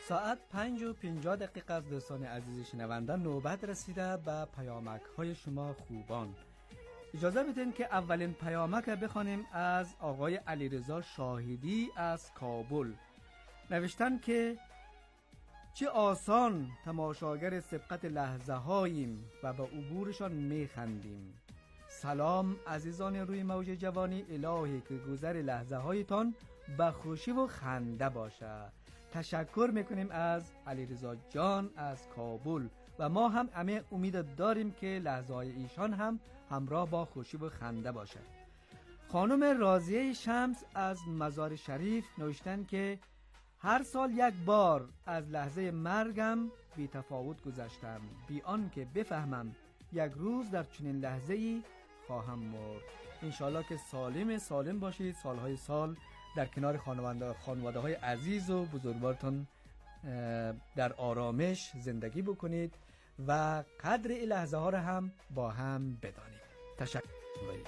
ساعت 5:50 از دوستان عزیز شنونده نوبت رسیده به پیامک های شما خوبان. اجازه بدین که اولین پیامک بخوانیم از آقای علیرضا شاهدی از کابل. نوشتن که چه آسان تماشاگر سبقت لحظه هاییم و به عبورشان میخندیم. سلام عزیزان روی موج جوانی، الهی که گذر لحظه هایتان به خوشی و خنده باشه. تشکر میکنیم از علیرضا جان از کابل و ما هم همه امید داریم که لحظه های ایشان هم همراه با خوشی و خنده باشه. خانم راضیه شمس از مزار شریف نوشتن که هر سال یک بار از لحظه مرگم بی تفاوت گذشتم، بی آن که بفهمم یک روز در چنین لحظه‌ای خواهم مرد. انشالله که سالم باشید، سالهای سال در کنار خانواده های عزیز و بزرگوارتان در آرامش زندگی بکنید و قدر این لحظه ها را هم با هم بدانید. تشکر می‌کنم.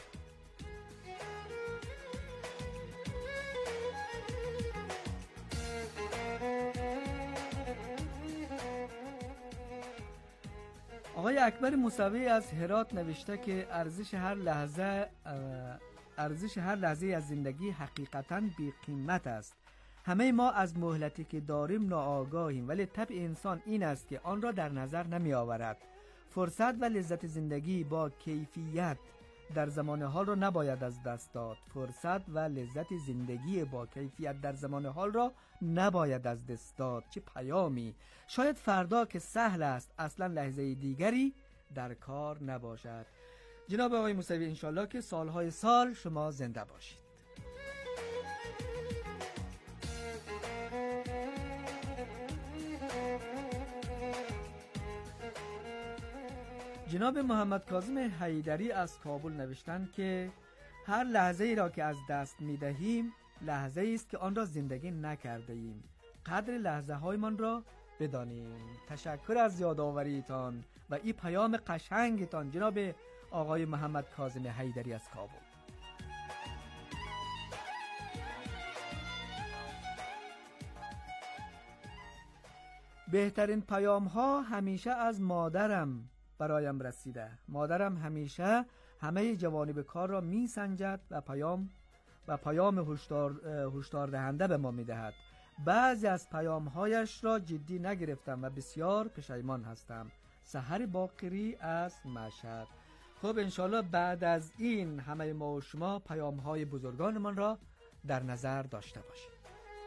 آقای اکبر موسوی از هرات نوشته که ارزش هر لحظه از زندگی حقیقتاً بی قیمت است. همه ما از مهلتی که داریم ناآگاهیم، ولی طبع انسان این است که آن را در نظر نمی آورد. فرصت و لذت زندگی با کیفیت در زمان حال را نباید از دست داد. فرصت و لذت زندگی با کیفیت در زمان حال را نباید از دست داد. چه پیامی! شاید فردا که سهل است اصلا لحظه دیگری در کار نباشد. جناب آقای موسوی، انشالله که سالهای سال شما زنده باشید. جناب محمد کاظم حیدری از کابل نوشتن که هر لحظه ای را که از دست می دهیم لحظه ای است که آن را زندگی نکرده ایم. قدر لحظه هایمان را بدانیم. تشکر از یادآوریتان و این پیام قشنگتان جناب آقای محمد کاظم حیدری از کابل. بهترین پیام ها همیشه از مادرم برایم رسیده. مادرم همیشه همه جوانب کار را می سنجد و پیام هشدار دهنده به ما می دهد. بعضی از پیام هایش را جدی نگرفتم و بسیار پشیمان هستم. سحر باقری از مشهد. خب انشالله بعد از این همه ما و شما پیام های بزرگانمان را در نظر داشته باشید.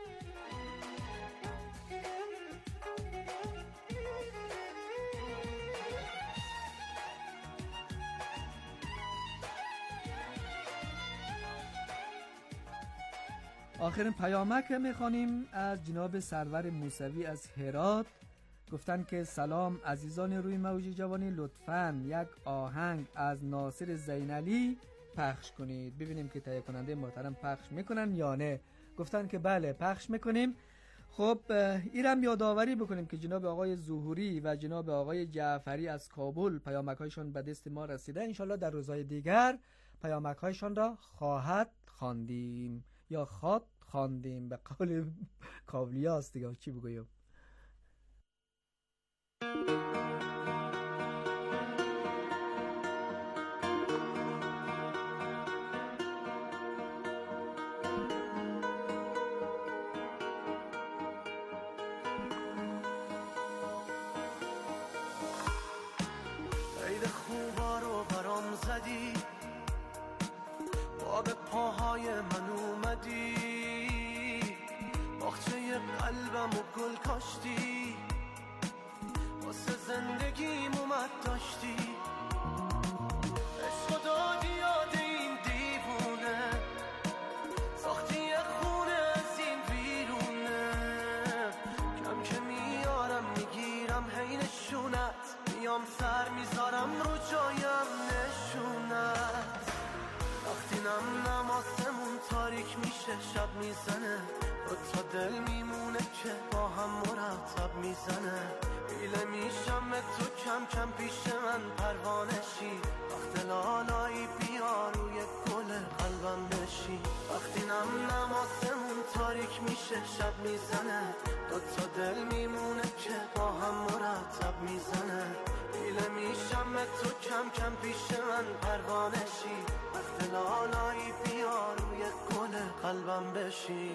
آخرین پیامک میخوانیم از جناب سرور موسوی از هرات. گفتن که سلام عزیزان روی موج جوانی، لطفاً یک آهنگ از ناصر زینعلی پخش کنید. ببینیم که تهیه کننده محترم پخش میکنن یا نه. گفتن که بله پخش میکنیم. خب اینم یادآوری بکنیم که جناب آقای ظهوری و جناب آقای جعفری از کابل پیامک هایشان به دست ما رسیده. انشالله در روزهای دیگر پیامک هایشان را خواهد خواندیم یا خواندیم، به قول کابلیاست دیگه، چی بگویم. عید خوبا رو برام زدی، با به پاهای من اومدی، باغچه قلبم و گل کاشتی، واسه زندگیم اومد داشتی، عشق و دادی یاد این دیوونه، ساختی یه خونه از این بیرونه، کم که میارم میگیرم هی نشونت، میام سر میذارم رو جایم نشونت، وقتی نم آسمون تاریک میشه شب میزنه، تا دل میمونه که با هم مرتب میزنه، حیله میشم تو کم کم پیش من پروانشی، وقت لالایی بیا روی گل قلبم بشی، وقتی نم آسمون تاریک میشه شب میزنه، دوتا دل میمونه که با هم مرتب میزنه. دیله میشم تو کم کم پیش من پروانشی. وقت لالایی بیا روی گل قلبم بشی.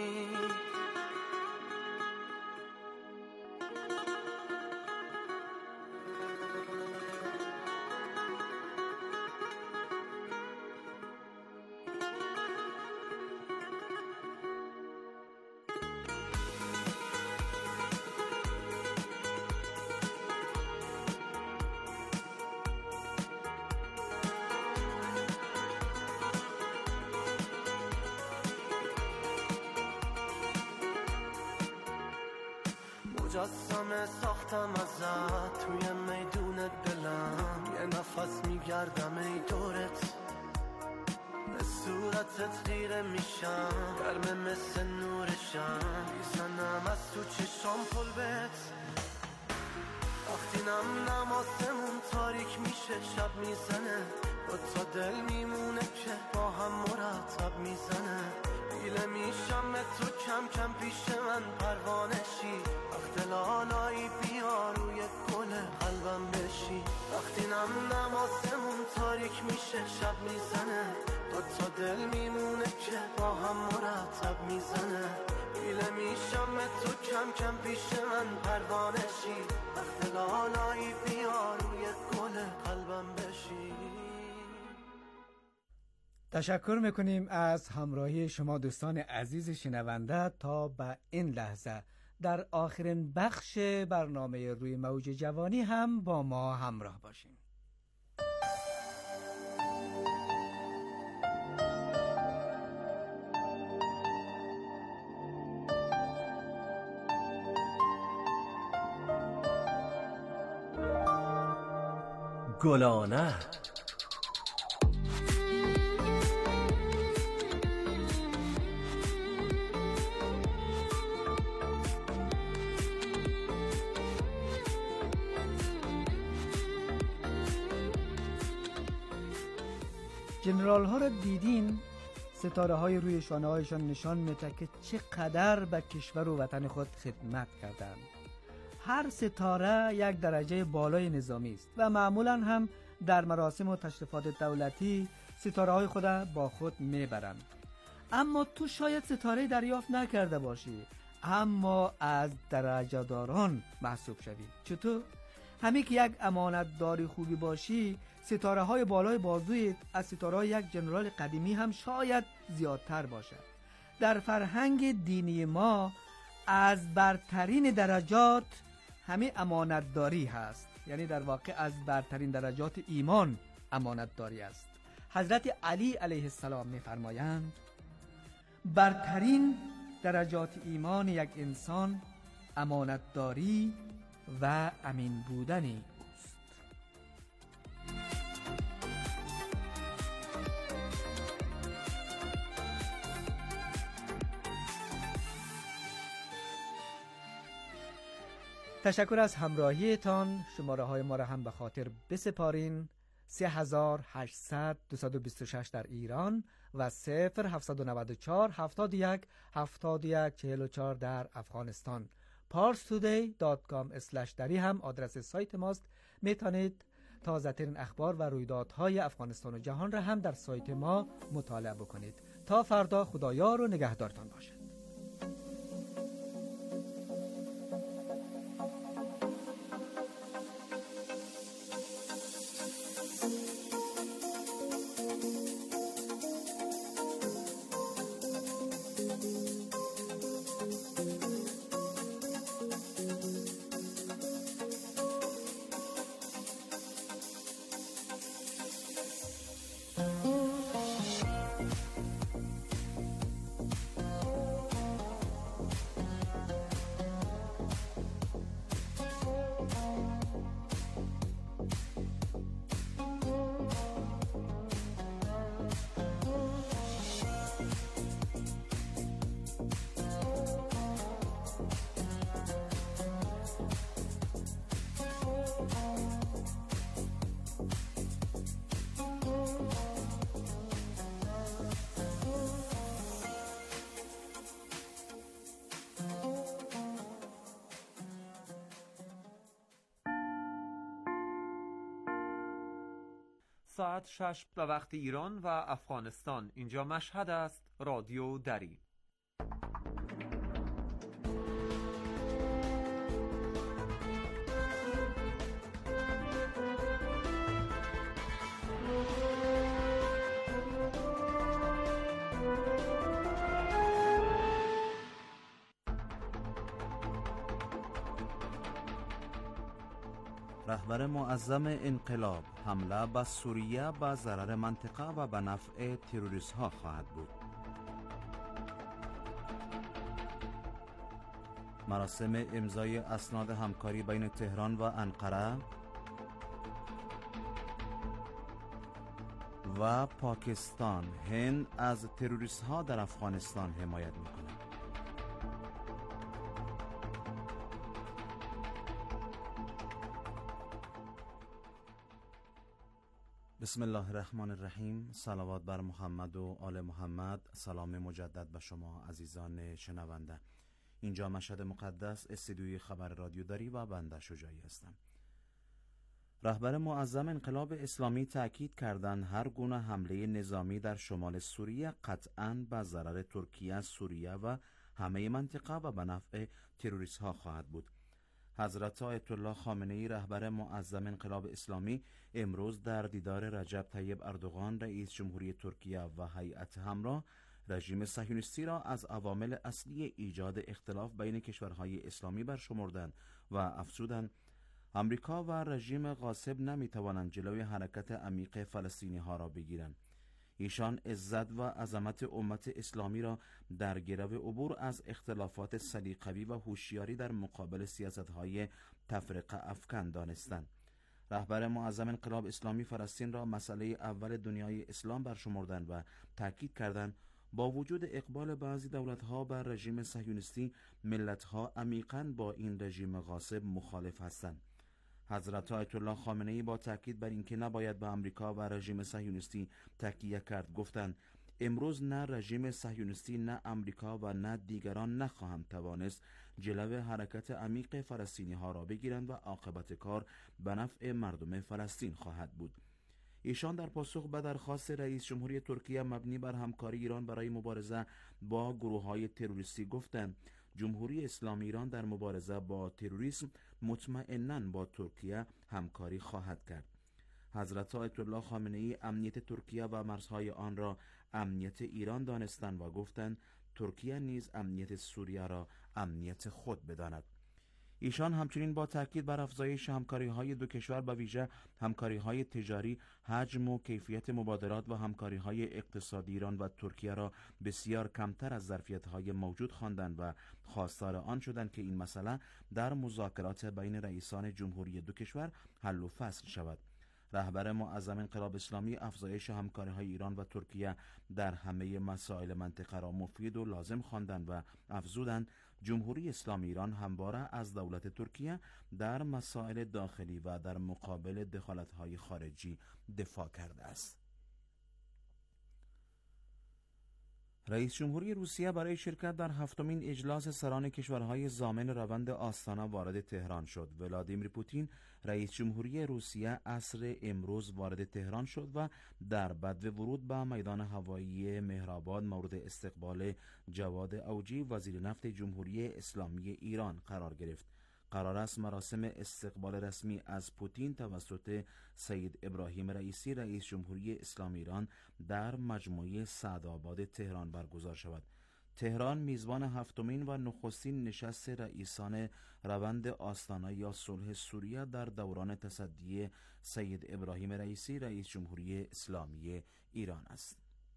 مجسمه ساختم ازت توی میدونت دلم. یه نفس میگردم ای دورت، به صورتت خیره میشم، گرمه مثل نورشم، میزنم از تو چشام پلبت. وقتی نماسمون تاریک میشه شب میزنه. دوتا دل میمونه که با هم مرتب میزنه. دیله میشم تو کم کم پیش من پروانشی. وقت لالایی بیا روی گل قلبم بشی. وقتی نماسمون تاریک میشه شب میزنه. دوتا دل میمونه که با هم مرتب میزنه. دیله میشم تو کم کم پیش من پروانشی. وقت لالایی بیا روی گل قلبم بشی. تشکر میکنیم از همراهی شما دوستان عزیز شنونده. تا به این لحظه در آخرین بخش برنامه روی موج جوانی هم با ما همراه باشین. گلانه جنرال ها را دیدین، ستاره های روی شانه هایشان نشان میده که چقدر به کشور و وطن خود خدمت کردند. هر ستاره یک درجه بالای نظامی است و معمولا هم در مراسم و تشریفات دولتی ستاره های خود با خود میبرند. اما تو شاید ستاره دریافت نکرده باشی، اما از درجه داران محسوب شوی. چطور؟ همین که یک امانت داری خوبی باشی، ستاره های بالای بازویت از ستاره های یک جنرال قدیمی هم شاید زیادتر باشد. در فرهنگ دینی ما از برترین درجات همه امانت داری هست، یعنی در واقع از برترین درجات ایمان امانت داری است. حضرت علی علیه السلام می‌فرمایند برترین درجات ایمان یک انسان امانت داری و امین بودنی اوست. تشکر از همراهیتان. شماره های ما را هم به خاطر بسپارین. 3800 226 در ایران و 0794 71 71 44 در افغانستان. parstoday.com/دری هم آدرس سایت ماست. میتونید تازه ترین اخبار و رویدادهای افغانستان و جهان را هم در سایت ما مطالعه بکنید. تا فردا خدایار و نگهدارتان باشد. ساعت 6 به وقت ایران و افغانستان. اینجا مشهد است. رادیو دری. رهبر معظم انقلاب: حمله به سوریه به ضرر منطقه و به نفع تروریست ها خواهد بود. مراسم امضای اسناد همکاری بین تهران و انقره و پاکستان. هند از تروریست ها در افغانستان حمایت می‌کند. بسم الله الرحمن الرحیم. صلوات بر محمد و آل محمد. سلام مجدد به شما عزیزان شنونده. اینجا مشهد مقدس، استودیوی خبر رادیو دری و بنده شجاعی هستم. رهبر معظم انقلاب اسلامی تأکید کردند هر گونه حمله نظامی در شمال سوریه قطعاً به ضرر ترکیه، سوریه و همه منطقه و به نفع تروریست ها خواهد بود. حضرت آیت الله خامنه‌ای رهبر معظم انقلاب اسلامی امروز در دیدار رجب طیب اردوغان رئیس جمهوری ترکیه و هیئت همراه رژیم صهیونیستی را از عوامل اصلی ایجاد اختلاف بین کشورهای اسلامی برشمردند و افزودند امریکا و رژیم غاصب نمی‌توانند جلوی حرکت عمیق فلسطینی ها را بگیرند. ایشان عزت و عظمت امت اسلامی را در گرو عبور از اختلافات سلیقه‌ای و هوشیاری در مقابل سیاست‌های تفرقه افکن دانستند. رهبر معظم انقلاب اسلامی فلسطین را مسئله اول دنیای اسلام برشمردند و تاکید کردند با وجود اقبال بعضی دولت‌ها بر رژیم صهیونیستی، ملت‌ها عمیقاً با این رژیم غاصب مخالف هستند. حضرت آیت الله خامنه‌ای با تاکید بر اینکه نباید به آمریکا و رژیم صهیونیستی تکیه کرد گفتند امروز نه رژیم صهیونیستی، نه آمریکا و نه دیگران نخواهند توانست جلوه حرکت عمیق فلسطینی ها را بگیرند و عاقبت کار به نفع مردم فلسطین خواهد بود. ایشان در پاسخ به درخواست رئیس جمهوری ترکیه مبنی بر همکاری ایران برای مبارزه با گروه‌های تروریستی گفتند جمهوری اسلامی ایران در مبارزه با تروریسم مطمئناً با ترکیه همکاری خواهد کرد. حضرت آیت الله خامنه‌ای امنیت ترکیه و مرزهای آن را امنیت ایران دانستند و گفتند ترکیه نیز امنیت سوریه را امنیت خود بداند. ایشان همچنین با تاکید بر افزایش همکاری‌های دو کشور به ویژه همکاری‌های تجاری، حجم و کیفیت مبادلات و همکاری‌های اقتصادی ایران و ترکیه را بسیار کمتر از ظرفیت‌های موجود خواندند و خواستار آن شدند که این مسئله در مذاکرات بین رئیسان جمهوری دو کشور حل و فصل شود. رهبر معظم انقلاب اسلامی افزایش همکاری‌های ایران و ترکیه در همه مسائل منطقه را مفید و لازم خواندند و افزودند جمهوری اسلامی ایران همواره از دولت ترکیه در مسائل داخلی و در مقابل دخالت‌های خارجی دفاع کرده است. رئیس جمهوری روسیه برای شرکت در هفتمین اجلاس سران کشورهای ضامن روند آستانا وارد تهران شد. ولادیمیر پوتین رئیس جمهوری روسیه عصر امروز وارد تهران شد و در بدو ورود به میدان هوایی مهرآباد مورد استقبال جواد اوجی وزیر نفت جمهوری اسلامی ایران قرار گرفت. قرار است مراسم استقبال رسمی از پوتین توسط سید ابراهیم رئیسی رئیس جمهوری اسلامی ایران در مجموعه سعدآباد تهران برگزار شود. تهران میزبان هفتمین و نخستین نشست رئیسان روند آستانا یا صلح سوریه در دوران تصدی سید ابراهیم رئیسی رئیس جمهوری اسلامی ایران است.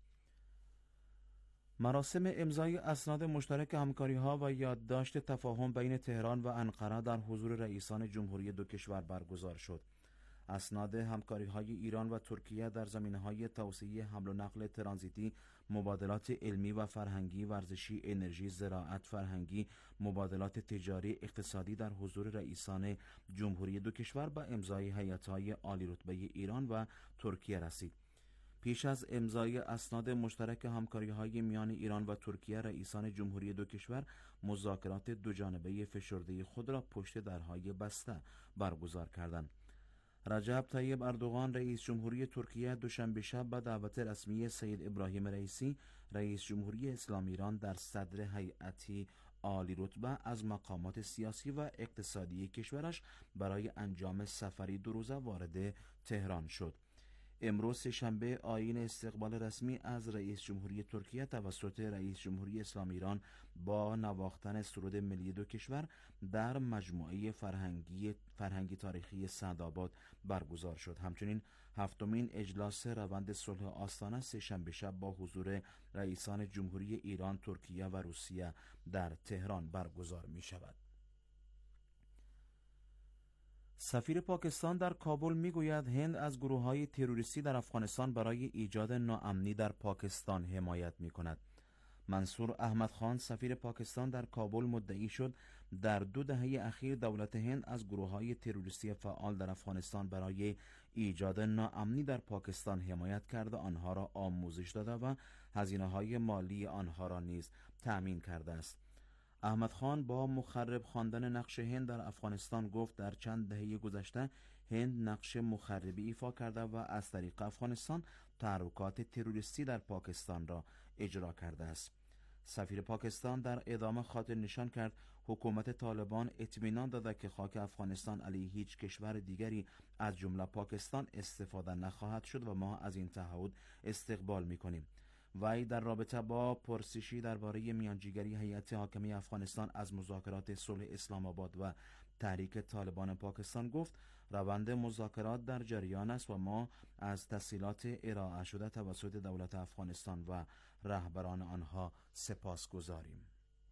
مراسم امضای اسناد مشترک همکاری‌ها و یادداشت تفاهم بین تهران و انقره در حضور رئیسان جمهوری دو کشور برگزار شد. اسناد همکاری‌های ایران و ترکیه در زمینه‌های توسعه حمل و نقل ترانزیتی، مبادلات علمی و فرهنگی، ورزشی، انرژی، زراعت، فرهنگی، مبادلات تجاری، اقتصادی در حضور رئیسان جمهوری دو کشور به امضای هیئت‌های عالی رتبه ایران و ترکیه رسید. پیش از امضای اسناد مشترک همکاری‌های میان ایران و ترکیه، رئیسان جمهوری دو کشور مذاکرات دوجانبه فشرده خود را پشت درهای بسته برگزار کردند. رجب طیب اردوغان رئیس جمهوری ترکیه دوشنبه شب به دعوت رسمی سید ابراهیم رئیسی رئیس جمهوری اسلامی ایران در صدر هیئتی عالی رتبه از مقامات سیاسی و اقتصادی کشورش برای انجام سفری 2 روزه وارد تهران شد. امروز سه‌شنبه آیین استقبال رسمی از رئیس جمهوری ترکیه توسط رئیس جمهوری اسلامی ایران با نواختن سرود ملی 2 کشور در مجموعه فرهنگی تاریخی سعدآباد برگزار شد. همچنین 7مین اجلاس روند صلح آستانه سه‌شنبه شب با حضور رئیسان جمهوری ایران، ترکیه و روسیه در تهران برگزار می شود. سفیر پاکستان در کابل میگوید هند از گروه‌های تروریستی در افغانستان برای ایجاد ناامنی در پاکستان حمایت می‌کند. منصور احمد خان سفیر پاکستان در کابل مدعی شد در 2 دهه اخیر دولت هند از گروه‌های تروریستی فعال در افغانستان برای ایجاد ناامنی در پاکستان حمایت کرده، آنها را آموزش داده و هزینه‌های مالی آنها را نیز تأمین کرده است. احمد خان با مخرب خواندن نقش هند در افغانستان گفت در چند دهه گذشته هند نقش مخربی ایفا کرده و از طریق افغانستان تحرکات تروریستی در پاکستان را اجرا کرده است. سفیر پاکستان در ادامه خاطر نشان کرد حکومت طالبان اطمینان داده که خاک افغانستان علیه هیچ کشور دیگری از جمله پاکستان استفاده نخواهد شد و ما از این تعهد استقبال می‌کنیم. وی در رابطه با پرسشی درباره میانجیگری هیئت حاکمه افغانستان از مذاکرات صلح اسلام آباد و تحریک طالبان پاکستان گفت روند مذاکرات در جریان است و ما از تسهیلات ارائه شده توسط دولت افغانستان و رهبران آنها سپاسگزاریم.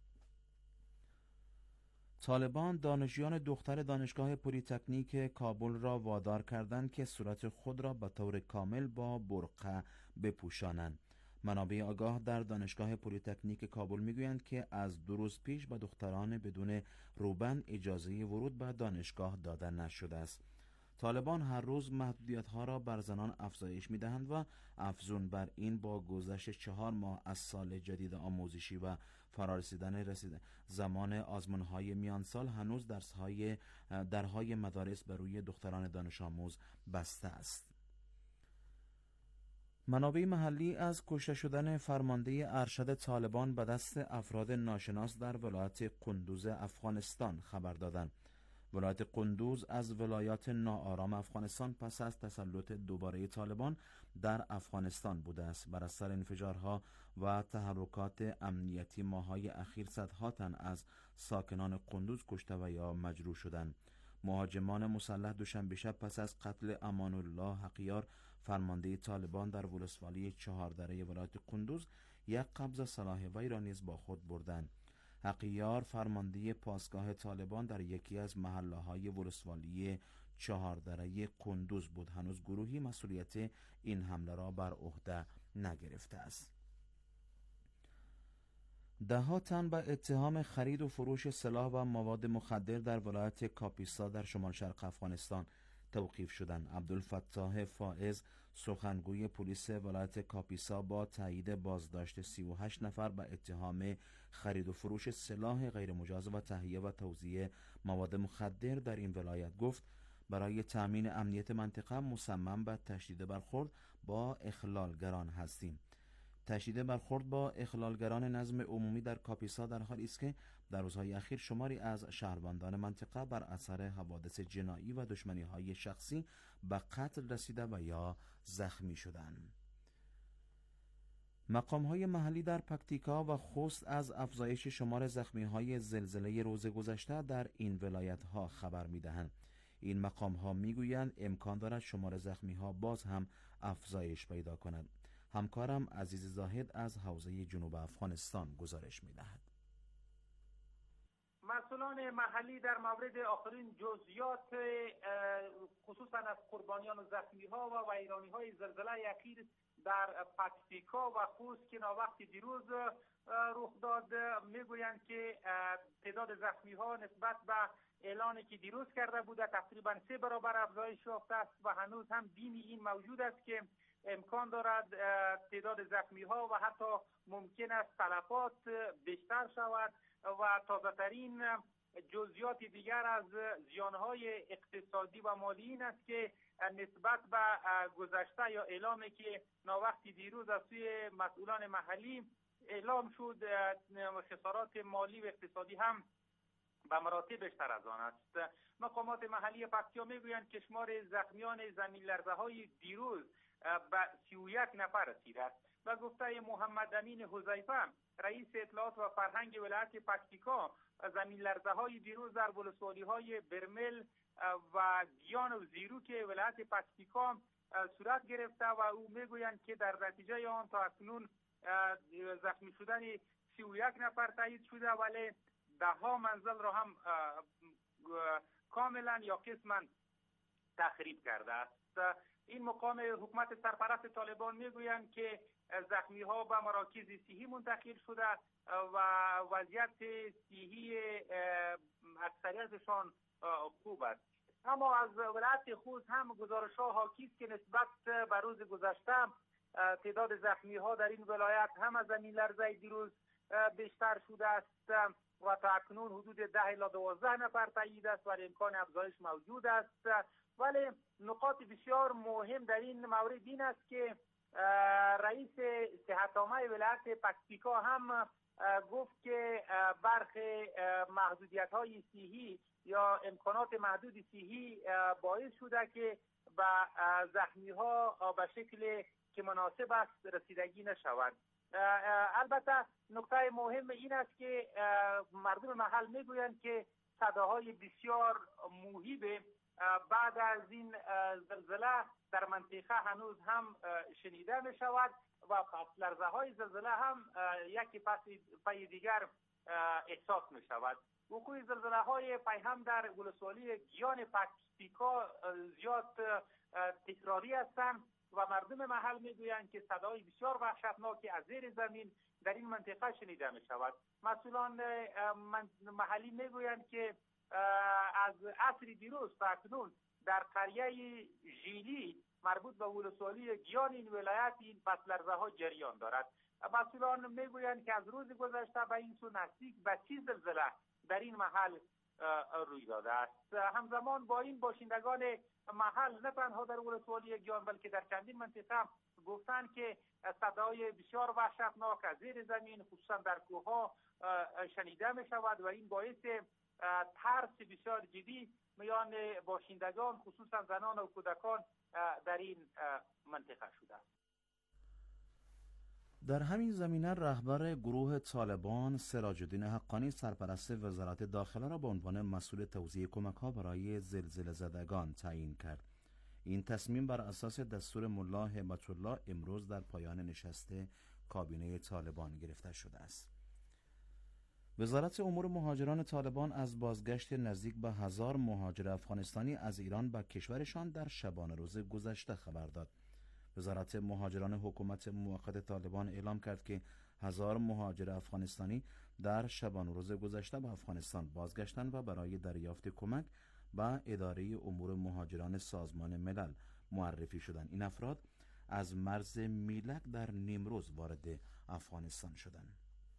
طالبان دانشجویان دختر دانشگاه پلی‌تکنیک کابل را وادار کردند که صورت خود را به طور کامل با برقع بپوشانند. منابع آگاه در دانشگاه پلی‌تکنیک کابل میگویند که از 2 روز پیش به دختران بدون روبند اجازه ورود به دانشگاه داده نشده است. طالبان هر روز محدودیت‌ها را بر زنان افزایش می‌دهند و افزون بر این با گذشت 4 ماه از سال جدید آموزشی و فرارسیدن زمان آزمون‌های میان سال هنوز درهای مدارس بر روی دختران دانش آموز بسته است. منابع محلی از کشته شدن فرمانده ارشد طالبان به دست افراد ناشناس در ولایت قندوز افغانستان خبر دادند. ولایت قندوز از ولایات ناآرام افغانستان پس از تسلط دوباره طالبان در افغانستان بوده است. بر اثر انفجارها و تحرکات امنیتی ماه‌های اخیر صدها تن از ساکنان قندوز کشته و یا مجروح شدند. مهاجمان مسلح دوشنبه شب پس از قتل امان الله حقیار فرمانده طالبان در ولسوالی 4 دره ولایت قندوز یک قبض سلاح وی را نیز با خود بردند. حقیار فرمانده پاسگاه طالبان در یکی از محله‌های ولسوالی 4 دره قندوز بود. هنوز گروهی مسئولیت این حمله را بر عهده نگرفته است. 10 تن به اتهام خرید و فروش سلاح و مواد مخدر در ولایت کاپیسا در شمال شرق افغانستان توقیف شدند. عبدالفتاح فائز سخنگوی پلیس ولایت کاپیسا با تایید بازداشت 38 نفر به اتهام خرید و فروش سلاح غیرمجاز و تهیه و توزیع مواد مخدر در این ولایت گفت برای تأمین امنیت منطقه مصمم به تشدید برخورد با اخلالگران هستیم. تشدید برخورد با اخلالگران نظم عمومی در کاپیسا در حالی است که در روزهای اخیر شماری از شهروندان منطقه بر اثر حوادث جنایی و دشمنی‌های شخصی به قتل رسیده و یا زخمی شدند. مقام‌های محلی در پکتیکا و خوست از افزایش شمار زخمی‌های زلزله روز گذشته در این ولایت‌ها خبر می‌دهند. این مقام‌ها می‌گویند امکان دارد شمار زخمی‌ها باز هم افزایش پیدا کند. همکارم عزیز زاهد از حوزه جنوب افغانستان گزارش می‌دهد. مسئولان محلی در مورد آخرین جزئیات خصوصا از قربانیان و زخمی‌ها و ویرانی‌های زلزله اخیر در پکتیکا و خوست که وقت دیروز رخ داد میگویند که تعداد زخمی‌ها نسبت به اعلانی که دیروز کرده بوده تقریبا 3 برابر افزایش یافته است و هنوز هم بین این موجود است که امکان دارد تعداد زخمی‌ها و حتی ممکن است تلفات بیشتر شود و تازه‌ترین جزئیات دیگر از زیان‌های اقتصادی و مالی این است که نسبت به گذشته یا اعلامی که ناوقتی دیروز از سوی مسئولان محلی اعلام شد، خسارات مالی و اقتصادی هم به مراتب بیشتر از آن است. مقامات محلی پکتیا میگویند که شمار زخمیان زمین لرزه های دیروز به 31 نفر رسیده است. و گفته محمد امین حذیفه رئیس اطلاعات و فرهنگ ولایت پکتیکا، زمین لرزه های دیروز در ولسوالی های برمل و گیان و زیروک ولایت پکتیکا صورت گرفته و او میگویند که در نتیجه آن تا اکنون زخمی شدن 31 نفر تایید شده، ولی 10 منزل را هم کاملا یا قسما تخریب کرده است. این مقام حکومت سرپرست طالبان میگویند که زخمی ها به مراکز صحی منتقل شده و وضعیت صحی اکثریتشان خوب است. اما از ولایت خوست هم گزارش ها حاکی است که نسبت به روز گذشته تعداد زخمی ها در این ولایت هم از زمین لرزه دیروز بیشتر شده است و تا اکنون حدود 10 الی 12 نفر تایید است و امکان افزایش موجود است. ولی نقاط بسیار مهم در این مورد این است که رئیس صحت عامه ولایت پکتیکا هم گفت که برخی محدودیت های صحی یا امکانات محدود صحی باعث شده که به زخمی ها به شکل که مناسب است رسیدگی نشود. البته نکته مهم این است که مردم محل میگویند که صداهای بسیار مهیب بعد از این زلزله در منطقه هنوز هم شنیده می شود و پس لرزه های زلزله هم یکی پی دیگر احساس می شود. وقوع زلزله های پی هم در ولسوالی گیان پکتیکا زیاد تکراری هستند و مردم محل میگویند که صدای بسیار وحشتناکی از زیر زمین در این منطقه شنیده می شود. مسئولان محلی میگویند که از عصر دیروز تا اکنون در قریه ژیلی مربوط به ولسوالی گیان این ولایت این پس لرزه ها جریان دارد. مسئولان میگویند که از روز گذشته به این سو نزدیک به 30 زلزله در این محل روی داده است. همزمان با این باشندگان محل نه تنها در ولسوالی گیان بلکه در چندین منطقه گفتند که صدای بسیار وحشتناک از زیر زمین خصوصا در کوه‌ها شنیده می شود و این باعث ترس بسیار جدی میان باشندگان خصوصا زنان و کودکان در این منطقه شده است. در همین زمینه رهبر گروه طالبان سراج الدین حقانی سرپرست وزارت داخله را به عنوان مسئول توزیع کمک‌ها برای زلزله زدگان تعیین کرد. این تصمیم بر اساس دستور ملا همت الله امروز در پایان نشست کابینه طالبان گرفته شده است. وزارت امور مهاجران طالبان از بازگشت نزدیک به 1000 مهاجر افغانستانی از ایران به کشورشان در شبانه روز گذشته خبر داد. وزارت مهاجران حکومت موقت طالبان اعلام کرد که 1000 مهاجر افغانستانی در شبانه روز گذشته به افغانستان بازگشتند و برای دریافت کمک به اداره امور مهاجران سازمان ملل معرفی شدند. این افراد از مرز میلک در نیمروز وارد افغانستان شدند.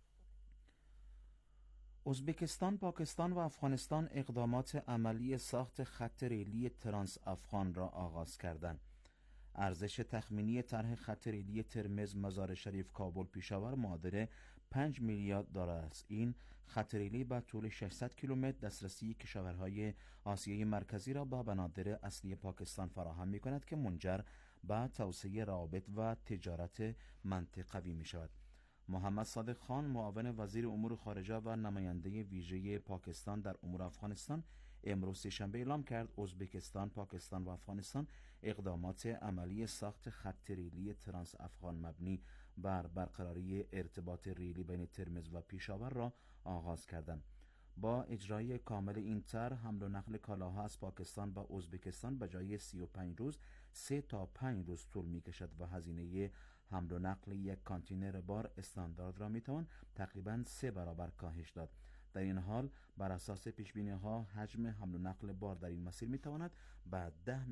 ازبکستان، پاکستان و افغانستان اقدامات عملی ساخت خط ریلی ترانس افغان را آغاز کردند. ارزش تخمینی طرح خط ریلی ترمز مزار شریف کابل پیشاور معادل 5 میلیارد دلار است. این خط ریلی با طول 600 کیلومتر دسترسی کشورهای آسیای مرکزی را به بنادر اصلی پاکستان فراهم می کند که منجر به توسعه روابط و تجارت منطقوی می شود. محمد صادق خان معاون وزیر امور خارجه و نماینده ویژه پاکستان در امور افغانستان امروز سه‌شنبه اعلام کرد ازبکستان، پاکستان و افغانستان اقدامات عملی ساخت خط ریلی ترانس افغان مبنی بر برقراری ارتباط ریلی بین ترمز و پیشاور را آغاز کردند. با اجرای کامل این طرح حمل و نقل کالاها از پاکستان به ازبکستان به جای 35 روز 3 تا 5 روز طول می کشد و هزینه حمل و نقل یک کانتینر بار استاندارد را می توان تقریباً 3 برابر کاهش داد. در این حال بر اساس پیشبینی ها حجم حمل و نقل بار در این مسیر می تواند به 10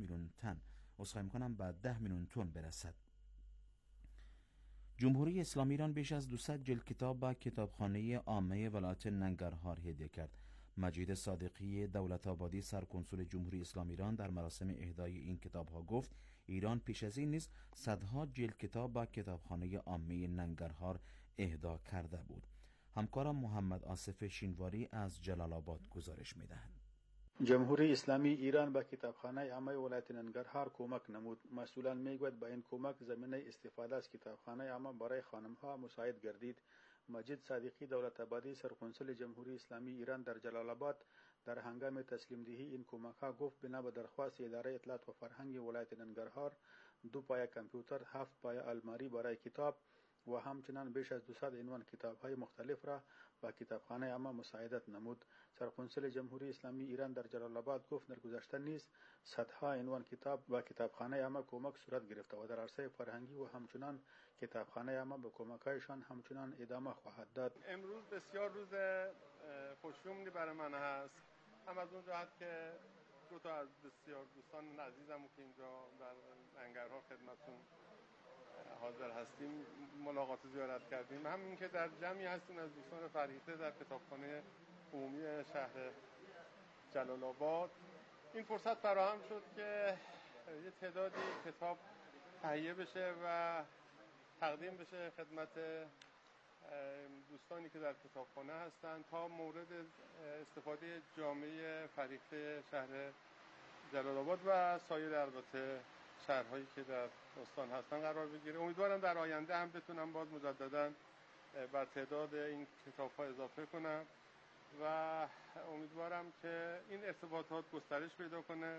میلیون تن برسد. جمهوری اسلامی ایران بیش از 200 جلد کتاب به کتابخانه عامه ولایت ننگرهار هدیه کرد. مجید صادقی دولت‌آبادی سرکنسول جمهوری اسلامی ایران در مراسم اهدای این کتاب‌ها گفت ایران پیش از این نیز صدها جلد کتاب به کتابخانه عامه ننگرهار اهدا کرده بود. همکارم محمد آصف شینواری از جلال آباد گزارش می‌دهد. جمهوری اسلامی ایران به کتابخانه عامه ولایت ننگرهار کمک نمود. مسئولان میگوید با این کمک زمینه استفاده از کتابخانه عامه برای خانم‌ها مساعد گردید. مجید صادقی دولت‌آبادی سرکنسول جمهوری اسلامی ایران در جلال آباد در هنگام تسلیم دهی این کمک‌ها گفت بنا به درخواست اداره اطلاعات و فرهنگ ولایت ننگرهار 2 پایه کامپیوتر، 7 پایه الماری برای کتاب و همچنان بیش از 200 عنوان کتاب‌های مختلف را با کتابخانه عامه مساعدت نمود. سرکنسول جمهوری اسلامی ایران در جلال آباد گفت در گذشته نیز صدها عنوان کتاب با کتابخانه عامه کمک صورت گرفته و در عرصه فرهنگی و همچنان کتابخانه عامه به کمک‌هایشان همچنان ادامه خواهد داد. امروز بسیار روز خوشیومی برای من هست، هم از اون جهت که 2 تا از بسیار دوستان عزیزم که اینجا در ننگرهار خدمتتون حاضر هستیم ملاقات زیارت کردیم، همین که در جمعی هستیم از دوستان فریخته در کتابخانه عمومی شهر جلال آباد. این فرصت فراهم شد که یه تعدادی کتاب تهیه بشه و تقدیم بشه خدمت دوستانی که در کتابخانه هستند تا مورد استفاده جامعه فریخته شهر جلال آباد و سایر البته شهرهایی که در استان هستن قرار بگیره. امیدوارم در آینده هم بتونم باز مجددا بر تعداد این کتاب‌ها اضافه کنم و امیدوارم که این ارتباطات گسترش پیدا کنه.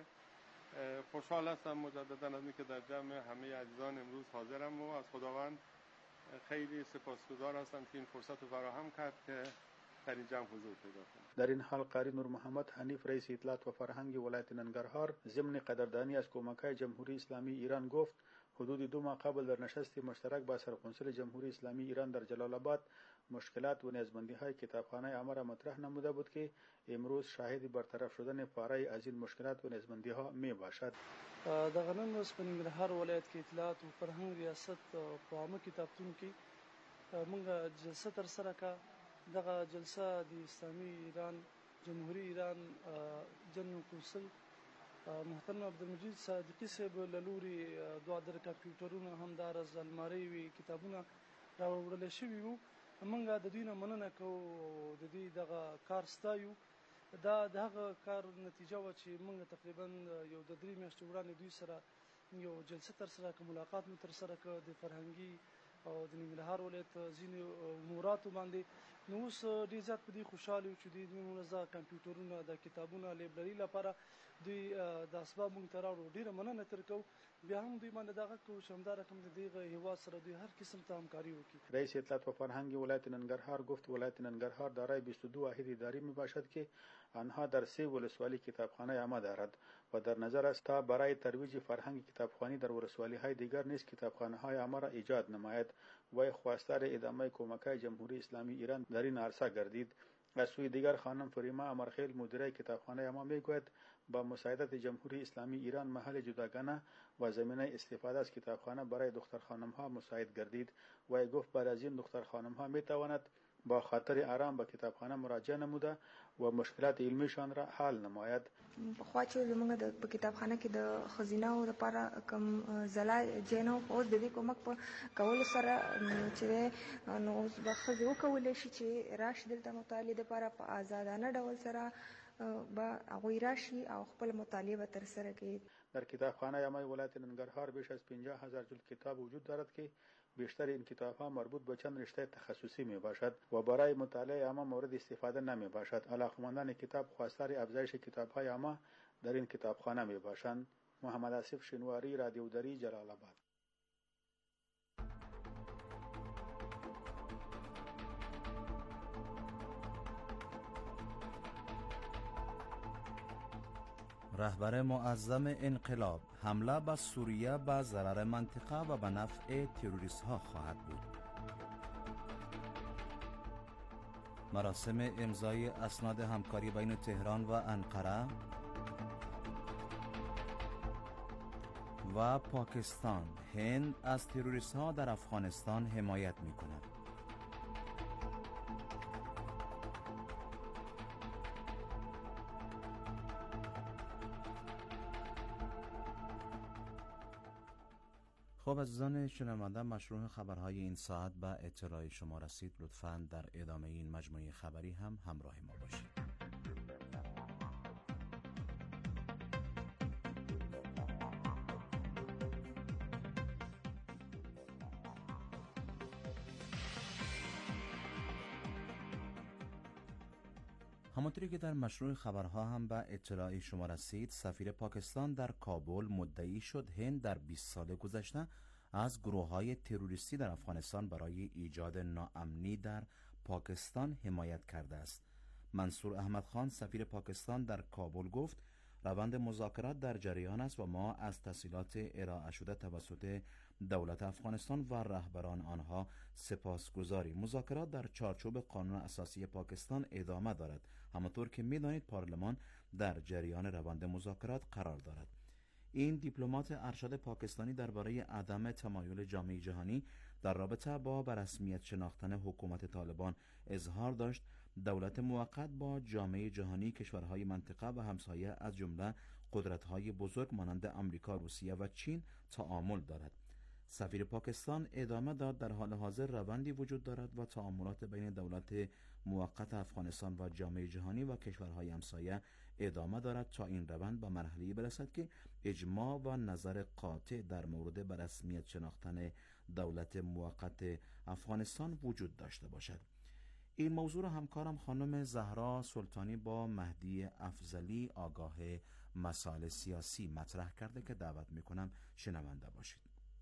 خوشحال هستم مجددا از اینکه در جمع همه عزیزان امروز حاضرم و از خداوند خیلی سپاسگزار هستم که این فرصت رو فراهم کرد که در این جمع حضور پیدا کنم. در این حال قاری نور محمد حنیف رئیس اطلاعات و فرهنگ ولایت ننگرهار ضمن قدردانی از کمک‌های جمهوری اسلامی ایران گفت حدود 2 ماه قبل در نشست مشترک با سرکنسول جمهوری اسلامی ایران در جلال آباد مشکلات و نیازمندی‌های کتابخانه عامه را مطرح نموده بود که امروز شاهد برطرف شدن پاره از این مشکلات و نیازمندی‌ها میباشد. دغه نن ورځ په ننګرهار ولایت کې اطلاعات او فرهنګ ریاست په عامه کتابتون کې موږ جلسه تر سره کړه. دغه جلسه د اسلامي ایران جمهوری ایران جنرال کونسل محترم عبدالمجید صادقی صاحب له لوري 2 در کمپیوټرونه همدارس المارۍ وي کتابونه راوړل شوي وو. موږ د دوی نه مننه کوو، د دې دغه کار ستایو. دا دغه کار نتیجه و چې موږ تقریبا یو د 3 میاشتې وړاندې دوی سره یو جلسه تر سره کړه، ملاقات مو تر سره کړ د فرهنګي او د ننګرهار ولایت ځینې اموراتو باندې. نو اوس ډېر زیات په دې خوشحاله یو چې دوی موږ کمپیوټرونه د کتابونه لایبرري لپاره دوی د اسباب موږ ته راوړو. ډېره مننه تر کوو. بیا هم دوی باندې دغه کوو چې همدا رقم د دغه هیواد سره دوی هر قسم ته همکاري وکړي. رئیس اطلاعات و فرهنگ ولایت ننگرهار گفت ولایت ننگرهار دارای 22 واحد اداری میباشد که آنها در 3 ولسوالی کتابخانه عامه دارد و در نظر است تا برای ترویج فرهنگ کتابخوانی در ولسوالی‌های دیگر نیز کتابخانه‌های عامه را ایجاد نماید و خواستار ادامه کمک‌های جمهوری اسلامی ایران در این عرصه گردید. از سوی دیگر خانم فریما امرخیل مدیره کتابخانه عامه میگوید با مساعدت جمهوری اسلامی ایران محل جداگانه و زمینه استفاده از کتابخانه برای دختر خانم‌ها مساعد گردید و گفت بعد از این دختر خانم‌ها میتواند با خاطر آرام به کتابخانه مراجعه نموده و مشکلات علمیشان را حل نماید. خو چې زموږ د کتابخانه کې د خزینه‌و لپاره کوم ځلا جنو اوس د دې کومک په کولو سره چې نو اوس به ښځې وکولی شي چې راشي دلته مطالعې لپاره په آزادانه ډول سره با هغوی راشي او خپل مطالعه به ترسره کړي. در کتابخانه عامه ولایت ننگرهار بیش از 50,000 جلد کتاب وجود دارد که بیشتر این کتاب‌ها مربوط به چند رشته تخصصی میباشد و برای مطالعه عامه مورد استفاده نمیباشد. علاقمندان کتاب خواستار افزایش کتاب‌های عامه در این کتابخانه میباشند. محمد آصف شینواری، رادیو دری، جلال آباد. رهبر معظم انقلاب: حمله به سوریه به ضرر منطقه و به نفع تروریست ها خواهد بود. مراسم امضای اسناد همکاری بین تهران و انقره و پاکستان. هند از تروریست ها در افغانستان حمایت می کند. خب عزیزان شنونده، مشروع خبرهای این ساعت به اطلاع شما رسید. لطفاً در ادامه این مجموعه خبری هم همراه ما باشید. همانطوری که در مشروع خبرها هم به اطلاع شما رسید، سفیر پاکستان در کابل مدعی شد هند در 20 سال گذشته از گروه‌های تروریستی در افغانستان برای ایجاد ناامنی در پاکستان حمایت کرده است. منصور احمد خان سفیر پاکستان در کابل گفت روند مذاکرات در جریان است و ما از تسهیلات ارائه شده توسط دولت افغانستان و رهبران آنها سپاسگزاریم. مذاکرات در چارچوب قانون اساسی پاکستان ادامه دارد. همانطور که می‌دانید پارلمان در جریان روند مذاکرات قرار دارد. این دیپلمات ارشد پاکستانی درباره عدم تمایل جامعه جهانی در رابطه با به رسمیت شناختن حکومت طالبان اظهار داشت دولت موقت با جامعه جهانی، کشورهای منطقه و همسایه از جمله قدرت‌های بزرگ مانند آمریکا، روسیه و چین تعامل دارد. سفیر پاکستان ادامه داد در حال حاضر روندی وجود دارد و تعاملات بین دولت موقت افغانستان و جامعه جهانی و کشورهای همسایه ادامه دارد تا این روند به مرحله‌ای برسد که اجماع و نظر قاطع در مورد به رسمیت شناختن دولت موقت افغانستان وجود داشته باشد. این موضوع را همکارم خانم زهرا سلطانی با مهدی افضلی آگاه مسائل سیاسی مطرح کرده که دعوت میکنم شنونده باشید.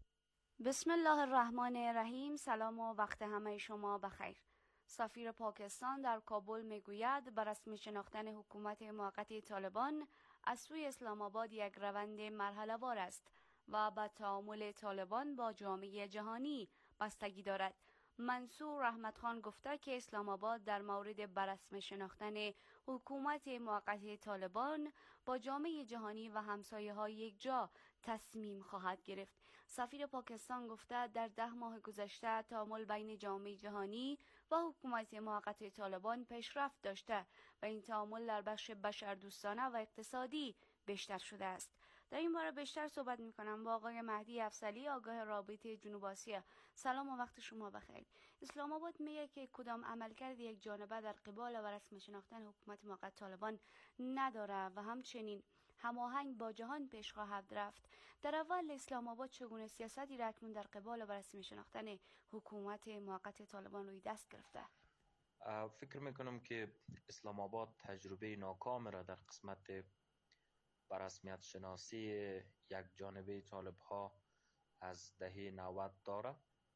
بسم الله الرحمن الرحیم. سلام و وقت همه شما بخیر. سفیر پاکستان در کابل میگوید به رسمی شناختن حکومت موقت طالبان از سوی اسلام آباد یک روند مرحله وار است و به تعامل طالبان با جامعه جهانی بستگی دارد. منصور احمد خان گفته که اسلام آباد در مورد به رسمی شناختن حکومت موقت طالبان با جامعه جهانی و همسایه های یک جا تصمیم خواهد گرفت. سفیر پاکستان گفته در 10 ماه گذشته تعامل بین جامعه جهانی و حکومت موقت طالبان پیشرفت داشته و این تعامل در بخش بشردوستانه و اقتصادی بیشتر شده است. در این باره بیشتر صحبت میکنم با آقای مهدی افضلی آگاه رابطه جنوب آسیا. سلام و وقت شما بخیر. اسلام آباد میگه که کدام عملکرد یک جانبه در قبال و رسم شناختن حکومت موقت طالبان نداره و همچنین هماهنگ با جهان پیش خواهد رفت. در اول اسلام آباد چگونه سیاستی را اکنون در قبال و رسم شناختن حکومت موقت طالبان روی دست گرفته؟ فکر میکنم که اسلام آباد تجربه ناکام را در قسمت به رسمیت شناسی یک جانبه طالب ها از دهه 90 داره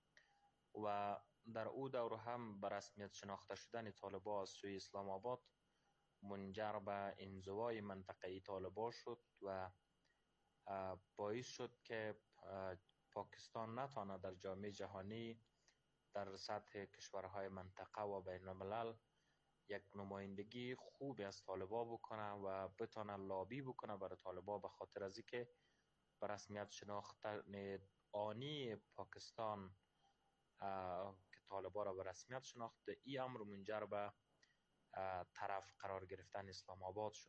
و در او دور هم به رسمیت شناخته شدن طالب ها از سوی اسلام آباد منجر به انزوای منطقه‌ای طالب ها شد و باعث شد که پاکستان نتواند در جامعه جهانی در سطح کشورهای منطقه و بین الملل یک نمایندگی خوبی از طالبا بکنه و بتونه لابی بکنه برای طالبا، به خاطر از اینکه به رسمیت شناختن آنی پاکستان که طالبا را به رسمیت شناخته، این امر منجر به طرف قرار گرفتن اسلام آباد شد.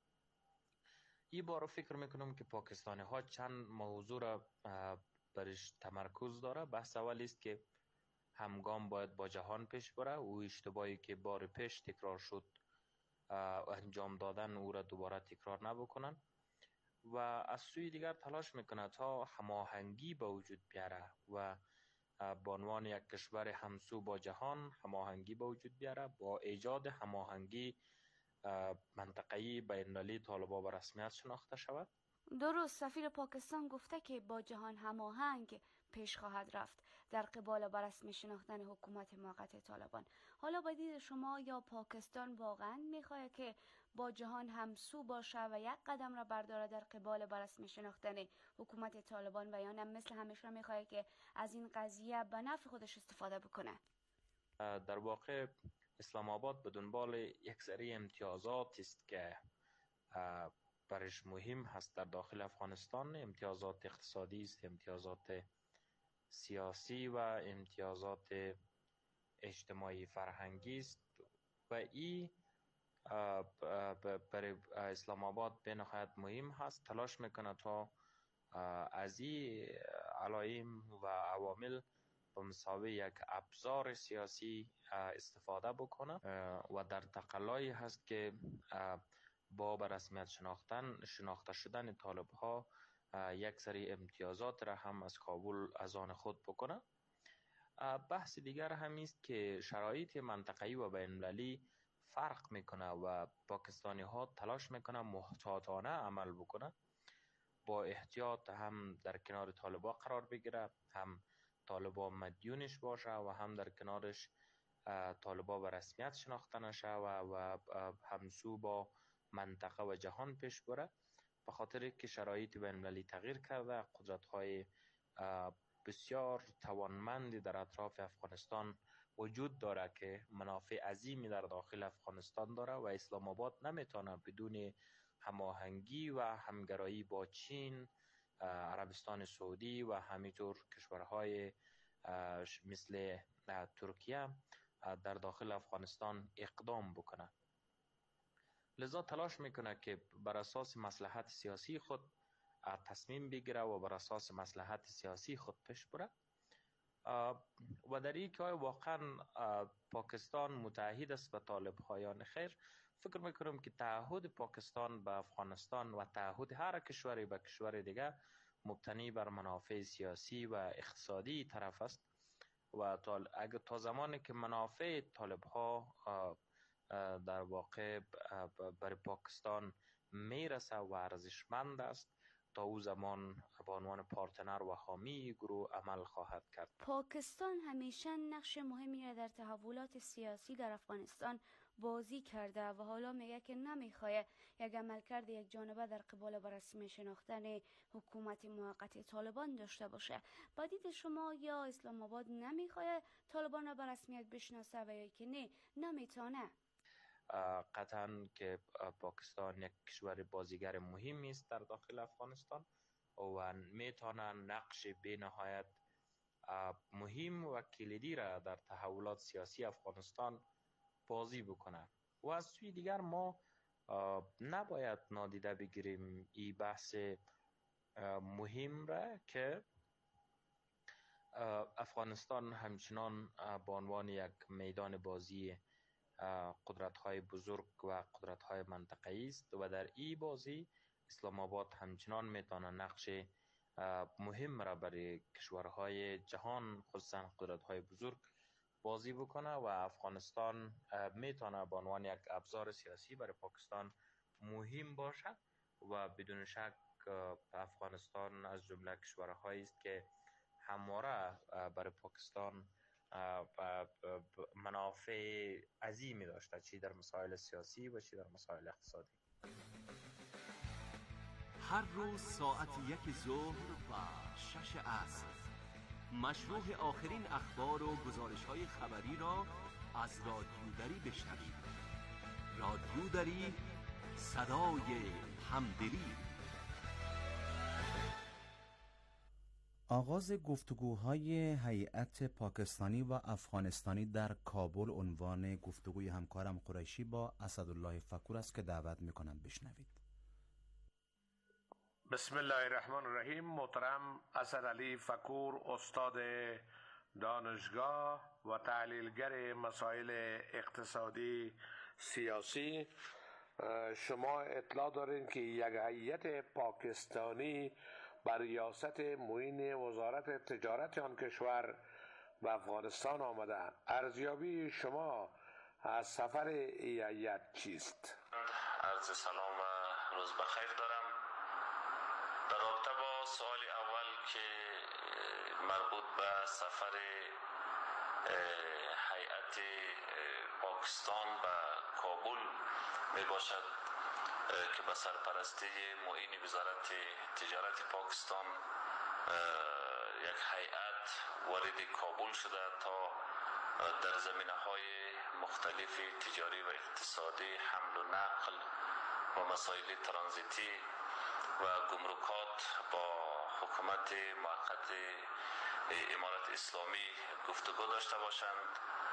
این بار فکر میکنم که پاکستانی ها چند موضوع را برش تمرکز داره. بحث اول است که همگام باید با جهان پیش بره. او اشتباهی که بار پیش تکرار شد انجام دادن او را دوباره تکرار نبکنن و از سوی دیگر تلاش میکنه تا هماهنگی به وجود بیاره و به عنوان یک کشور همسو با جهان هماهنگی به وجود بیاره با ایجاد هماهنگی منطقه‌ای بین المللی طالبان به رسمیت شناخته شود. درست. سفیر پاکستان گفته که با جهان هماهنگ پیش خواهد رفت در قبال به رسمی شناختن حکومت موقت طالبان. حالا با دید شما یا پاکستان واقعا میخواد که با جهان همسو باشه و یک قدم را برداره در قبال به رسمی شناختن حکومت طالبان و یا نه مثل همیشه میخواد که از این قضیه به نفع خودش استفاده بکنه؟ در واقع اسلام آباد به دنبال یک سری امتیازات است که برش مهم هست در داخل افغانستان. امتیازات اقتصادی است، امتیازات سیاسی و امتیازات اجتماعی فرهنگی است و این برای اسلام آباد به نهایت مهم هست. تلاش میکنه تا از این علائم و عوامل به مسابقه یک ابزار سیاسی استفاده بکنه و در تقلایی هست که با به رسمیت شناخته شدن طالب ها یک سری امتیازات را هم از کابل از آن خود بکنه. بحث دیگر هم است که شرایط منطقه‌ای و بین‌المللی فرق میکنه و پاکستانی ها تلاش میکنه محتاطانه عمل بکنه، با احتیاط هم در کنار طالبا قرار بگیره، هم طالبا مدیونش باشه و هم در کنارش طالبا به رسمیت شناخته نشه و همسو با منطقه و جهان پیش بره، به خاطر که شرایط بین‌المللی تغییر کرده. قدرت‌های بسیار توانمندی در اطراف افغانستان وجود داره که منافع عظیمی در داخل افغانستان داره و اسلام آباد نمیتونه بدون هماهنگی و همگرایی با چین، عربستان سعودی و همینطور کشورهای مثل ترکیه در داخل افغانستان اقدام بکنه. لذا تلاش میکنه که بر اساس مصلحت سیاسی خود تصمیم بگیره و بر اساس مصلحت سیاسی خود پیش بره و در این که واقعا پاکستان متحد است به طالب ها یا خیر. فکر میکنم که تعهد پاکستان به افغانستان و تعهد هر کشوری به کشور دیگه مبتنی بر منافع سیاسی و اقتصادی طرف است و تا زمانی که منافع طالب ها در واقع بر پاکستان میرسه و ارزشمند است، تا او زمان به عنوان پارتنر و حامی گروه عمل خواهد کرد. پاکستان همیشه نقش مهمی را در تحولات سیاسی در افغانستان بازی کرده و حالا میگه که نمیخواه یک عملکرد یک جانبه در قبال به رسمی شناختن حکومت موقت طالبان داشته باشه. با دید شما یا اسلام آباد نمیخواه طالبان را به رسمیت بشناسه و یا که نه نمیتونه؟ قطعا که پاکستان یک کشور بازیگر مهمی است در داخل افغانستان و میتونه نقش به نهایت مهم و کلیدی را در تحولات سیاسی افغانستان بازی بکنه و از سوی دیگر ما نباید نادیده بگیریم این بحث مهم را که افغانستان همچنان به عنوان یک میدان بازی قدرت‌های بزرگ و قدرت‌های منطقه‌ای است و در این بازی اسلام آباد همچنان میتونه نقش مهم را برای کشورهای جهان خصوصا قدرت‌های بزرگ بازی بکنه و افغانستان میتونه به عنوان یک ابزار سیاسی برای پاکستان مهم باشه و بدون شک افغانستان از جمله کشورهایی است که همواره برای پاکستان منافع عظیمی داشته، چی در مسائل سیاسی و چی در مسائل اقتصادی. هر روز ساعت 1 ظهر و 6 عصر مشروع آخرین اخبار و گزارش‌های خبری را از رادیو دری بشنوید. رادیو دری، صدای همدلی. آغاز گفتگوهای هیئت پاکستانی و افغانستانی در کابل عنوان گفتگوی همکارم قریشی با اسدالله فکور است که دعوت میکنم بشنوید. بسم الله الرحمن الرحیم. محترم اسدعلی فکور، استاد دانشگاه و تحلیلگر مسائل اقتصادی سیاسی، شما اطلاع دارین که یک هیئت پاکستانی بر ریاست معین وزارت تجارت آن کشور به افغانستان آمده. ارزیابی شما از سفر این هیئت چیست؟ عرض سلام و روز بخیر دارم. در رابطه با سوال اول که مربوط به سفر هیئت پاکستان به کابل می باشد که به سرپرستی معین وزارت تجارت پاکستان یک هیئت وارد کابل شده تا در زمینه‌های مختلف تجاری و اقتصادی، حمل و نقل و مسائل ترانزیتی و گمرکات با حکومت موقت امارت اسلامی گفتگو داشته باشند.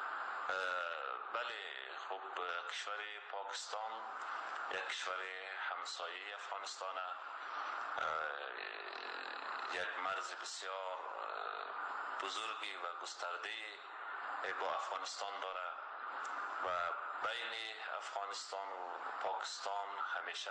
بله، خب کشور پاکستان یک کشور همسایه افغانستان، یک مرز بسیار بزرگی و گسترده با افغانستان داره و بین افغانستان و پاکستان همیشه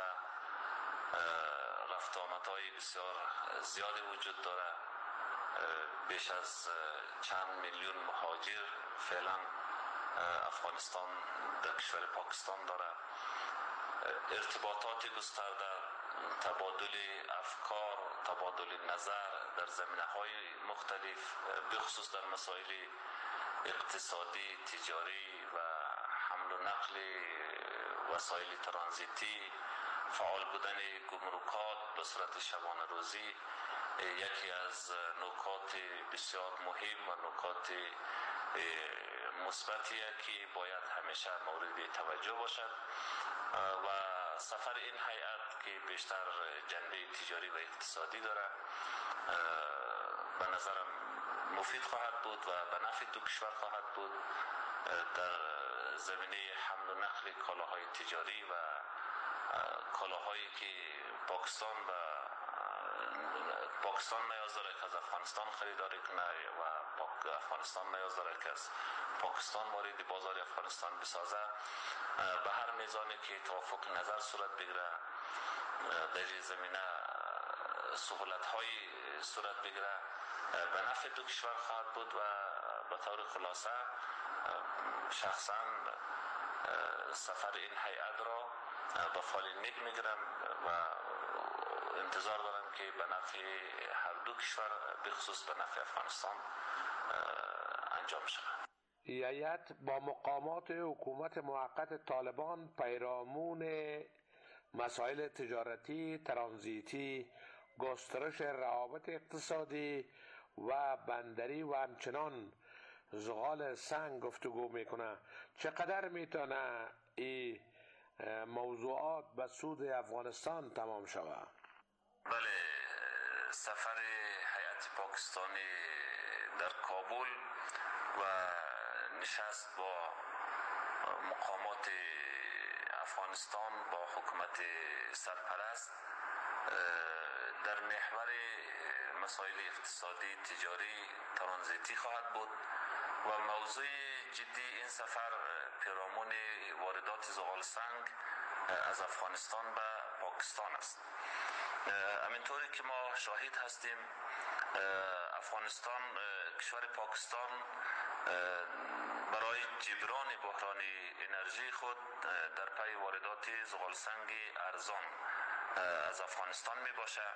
رفت آمدهای بسیار زیادی وجود داره. بیش از چند میلیون مهاجر فعلا افغانستان در کشور پاکستان داره. ارتباطات گسترده، تبادل افکار، تبادل نظر در زمینه‌های مختلف، بخصوص در مسائل اقتصادی، تجاری و حمل و نقل وسایل ترانزیتی، فعال بودن گمرکات به صورت شبانه روزی یکی از نکات بسیار مهم و نکات مثبتی که باید همیشه مورد توجه باشد و سفر این هیئت که بیشتر جنبه تجاری و اقتصادی داره به نظرم مفید خواهد بود و به نفع دو کشور خواهد بود. در زمینه حمل و نقل کالاهای تجاری و کالاهایی که پاکستان نیاز داره که از افغانستان خریداری کنه و افغانستان نیاز داره که از پاکستان وارد بازار افغانستان بسازه، به هر میزانی که توافق نظر صورت بگیره در این زمینه سهولت‌های صورت بگیره به نفع دو کشور خواهد بود و به طور خلاصه شخصا سفر این هیئت را به فال نیک میگیرم و انتظار دارم که به نفع هر دو کشور به خصوص به نفع افغانستان انجام شود. هیئت با مقامات حکومت موقت طالبان پیرامون مسائل تجارتی، ترانزیتی، گسترش روابط اقتصادی و بندری و همچنان زغال سنگ گفتگو میکنه. چقدر میتونه این موضوعات به سود افغانستان تمام شود؟ بله، سفر هیئت پاکستانی در کابل و نشست با مقامات افغانستان با حکومت سرپرست در محور مسائل اقتصادی، تجاری، ترانزیتی خواهد بود و موضوع جدی این سفر پیرامون واردات زغال سنگ از افغانستان به پاکستان است. همینطوری که ما شاهد هستیم افغانستان، کشور پاکستان برای جبران بحران انرژی خود در پی واردات زغال سنگ ارزان از افغانستان می باشه.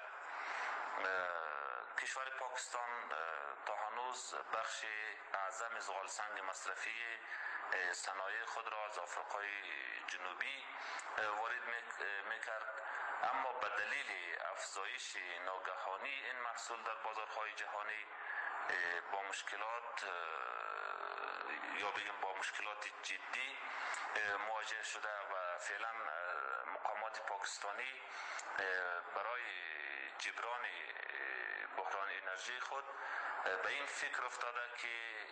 کشور پاکستان تا هنوز بخش اعظم زغال سنگ مصرفی صنایع خود را از آفریقای جنوبی وارد میکرد، اما به دلیل افزایش ناگهانی این محصول در بازارهای جهانی با مشکلات یا بگیم با مشکلات جدی مواجه شده و فعلا مقامات پاکستانی برای جبران بحران انرژی خود به این فکر افتاده که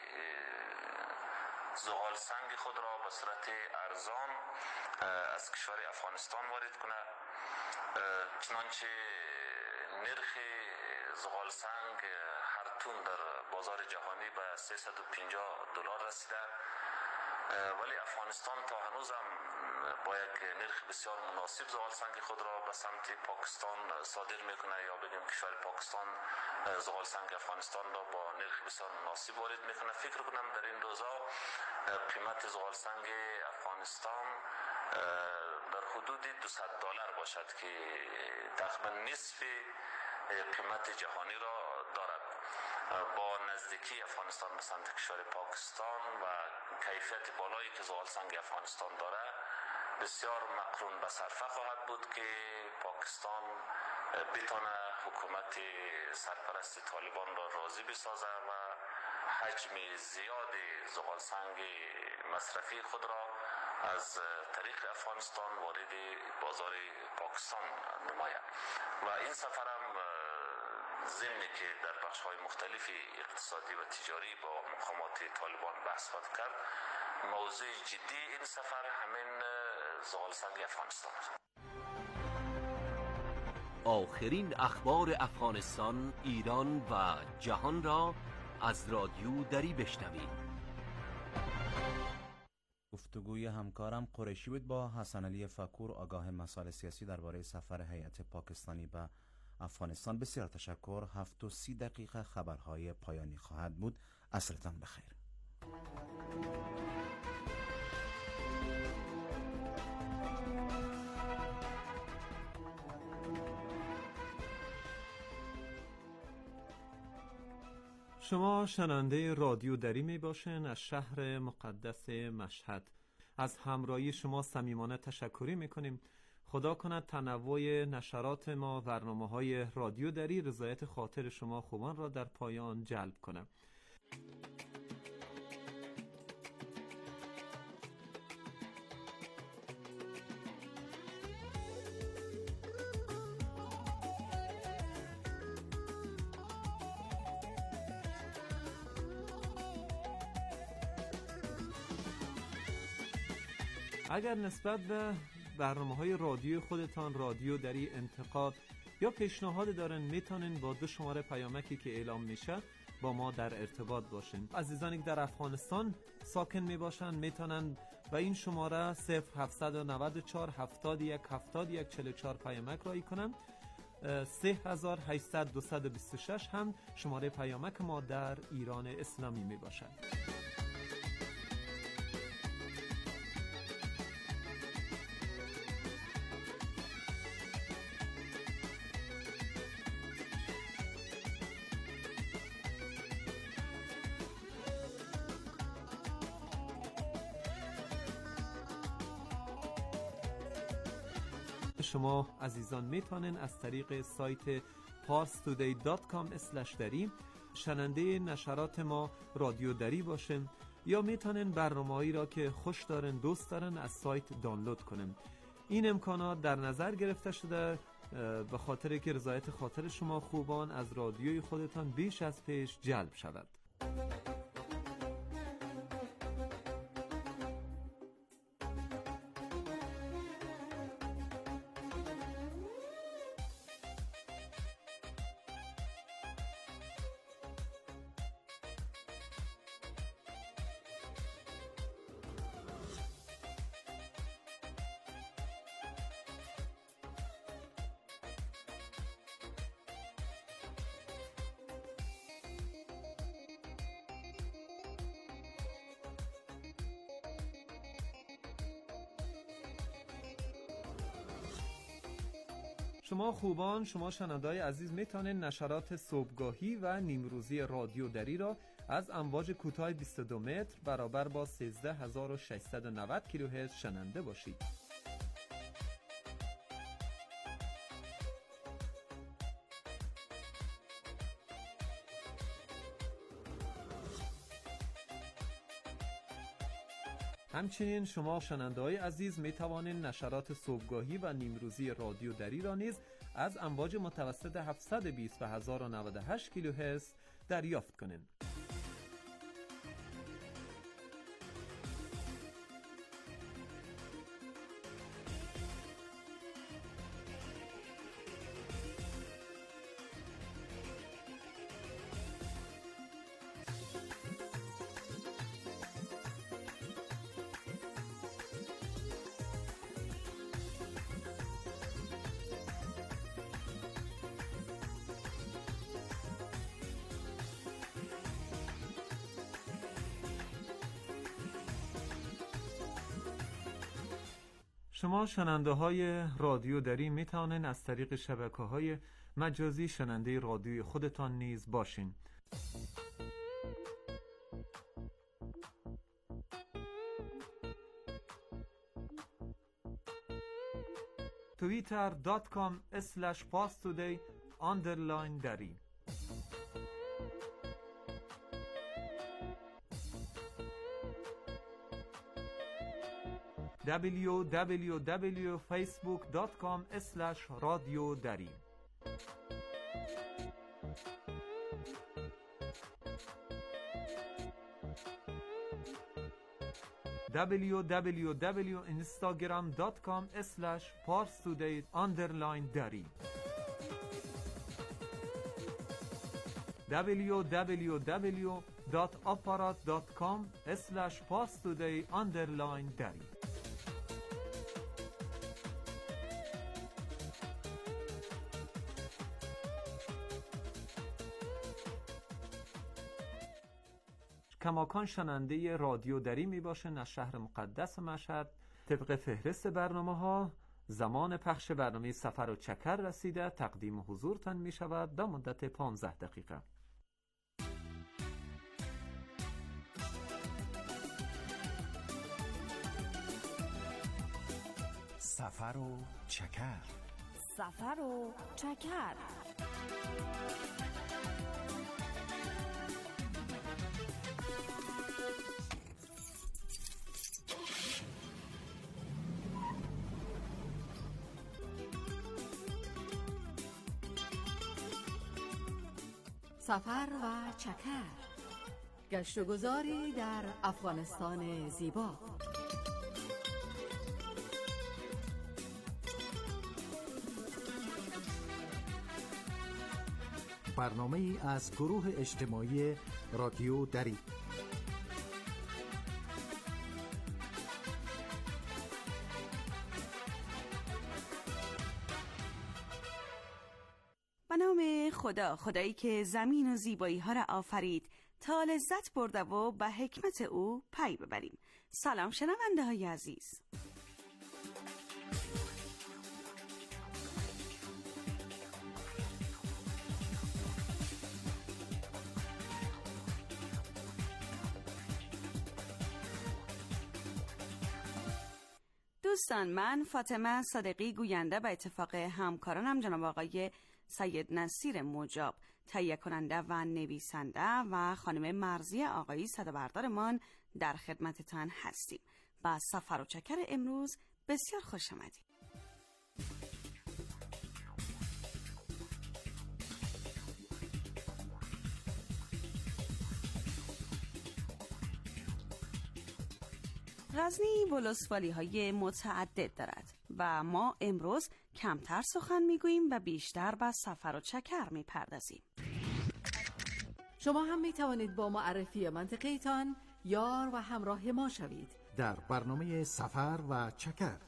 زغال سنگ خود را به صورت ارزان از کشور افغانستان وارد کنه. چنانچه نرخ زغال سنگ هر تن در بازار جهانی به $350 رسیده، ولی افغانستان تا هنوز هم با یک نرخ بسیار مناسب زغال سنگ خود را به سمت پاکستان صادر میکنه یا بگیم کشور پاکستان زغال سنگ افغانستان را با نرخ بسیار مناسب وارد میکنه. فکر کنم در این روزا قیمت زغال سنگ افغانستان در حدود $200 باشد که تقریبا نصف قیمت جهانی را دارد. با نزدیکی افغانستان به سمت کشور پاکستان و کیفیت بالایی که زغال سنگ افغانستان داره بسیار مقرون به صرفه خواهد بود که پاکستان بتونه حکومت سرپرست طالبان را راضی بسازه و حجم زیاد زغال سنگ مصرفی خود را از طریق افغانستان وارد بازار پاکستان نماید. و این سفر هم ضمن که در بخش‌های مختلف اقتصادی و تجاری با مقامات طالبان بحث خواهد کرد، موضوع جدی این سفر همین زغال سنگ افغانستان است. آخرین اخبار افغانستان، ایران و جهان را از رادیو دری بشنوید. گفتگوی همکارم قریشی بود با حسن علی فکور، آگاه مسائل سیاسی درباره سفر هیئت پاکستانی به افغانستان. بسیار تشکر. 7:30 خبرهای پایانی خواهد بود. عصرتان بخیر. شما شنونده رادیو دری می باشین از شهر مقدس مشهد. از همراهی شما صمیمانه تشکری می کنیم. خدا کند تنوع نشرات ما، برنامه‌های رادیو دری رضایت خاطر شما خوبان را در پایان جلب کنه. اگر نسبت به برنامه‌های رادیو خودتان، رادیو دری، انتقاد یا پیشنهاد دارن، میتونین با 2 شماره پیامکی که اعلام میشه با ما در ارتباط باشین. عزیزانی که در افغانستان ساکن میباشن میتونن با این شماره 0794 71 71 44 پیامک رایی کنن. 3800 226 هم شماره پیامک ما در ایران اسلامی میباشد. شما عزیزان میتونن از طریق سایت parstoday.com/dari شنونده نشرات ما رادیو دری باشن، یا میتونن برنامه‌ای را که خوش دارن، دوست دارن از سایت دانلود کنن. این امکانات در نظر گرفته شده به خاطر که رضایت خاطر شما خوبان از رادیوی خودتان بیش از پیش جلب شود. شما خوبان، شما شنونده‌های عزیز میتونید نشرات صبحگاهی و نیمروزی رادیو دری را از امواج کوتاه 22 متر برابر با 13690 کیلوهرتز شنونده باشید. همچنین شما شنونده‌های عزیز می توانید نشرات صبحگاهی و نیمروزی رادیو دری را نیز از امواج متوسط 720 و 1098 کیلوهرتز دریافت کنید. شما شنونده های رادیو دری می توانید از طریق شبکه‌های مجازی شنونده رادیوی خودتان نیز باشین. twitter.com/pastoday_dari www.facebook.com/radiodari www.instagram.com/parstoday_dari www.aparat.com/parstoday_dari. کماکان شنونده رادیو دری می باشن از شهر مقدس مشهد. طبق فهرست برنامه‌ها زمان پخش برنامه سفر و چکر رسیده. تقدیم حضورتان می شود در مدت 15 دقیقه. سفر و چکر. سفر و چکر. سفر و چکر، گشت و گذاری در افغانستان زیبا. برنامه از گروه اجتماعی رادیو دری. به نام خدا، خدایی که زمین و زیبایی ها را آفرید تا لذت برده و به حکمت او پی ببریم. سلام شنونده های عزیز. دوستان، من فاطمه صادقی گوینده به اتفاق همکارانم جناب آقای سید نصیر مجاب تهیه کننده و نویسنده و خانم مرضیه آقایی صدابردارمان در خدمتتان هستیم. با سفر و چکر امروز بسیار خوش آمدید. غزنی ولسوالی های متعدد دارد و ما امروز کمتر سخن میگوییم و بیشتر به سفر و چکر میپردازیم. شما هم میتوانید با معرفی منطقه‌تان یار و همراه ما شوید در برنامه سفر و چکر.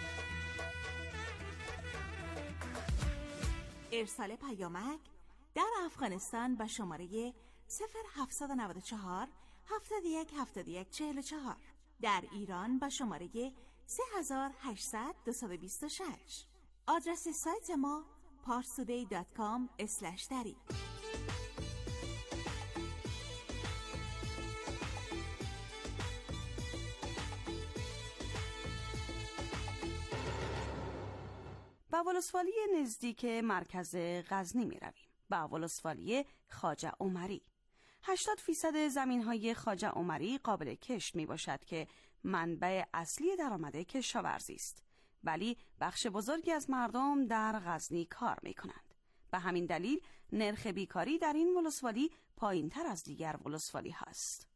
ارسال پیامک در افغانستان به شماره 0794 71 71 44، در ایران با شماره 3800 226. آدرس سایت ما parstoday.com/dari. با ولسوالی نزدیک مرکز غزنی می رویم. با ولسوالی خواجه عمری. 80% زمین‌های خواجه عمری قابل کشت می باشد که منبع اصلی درآمد کشاورزی است. ولی بخش بزرگی از مردم در غزنی کار می کنند. به همین دلیل نرخ بیکاری در این ولسوالی پایین‌تر از دیگر ولسوالی هست.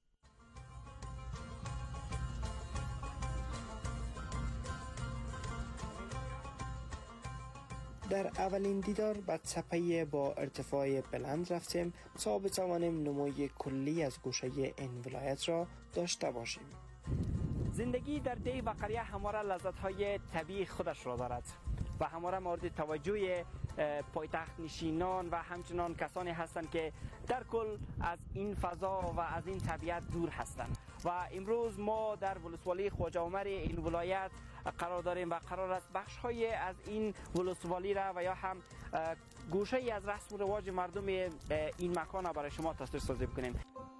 در اولین دیدار به تپه با ارتفاع بلند رفتیم تا بتوانیم نمای کلی از گوشه این ولایت را داشته باشیم. زندگی در ده و قریه همواره لذت‌های طبیعی خودش را دارد و همواره مورد توجه پایتخت نشینان و همچنان کسانی هستند که در کل از این فضا و از این طبیعت دور هستند. و امروز ما در ولسوالی خواجه عمر این ولایت قرار داریم و قرار است بخش‌های از این ولسوالی را و یا هم گوشه‌ای از رسم و رواج مردم این مکان را برای شما تصویر سازی بکنیم.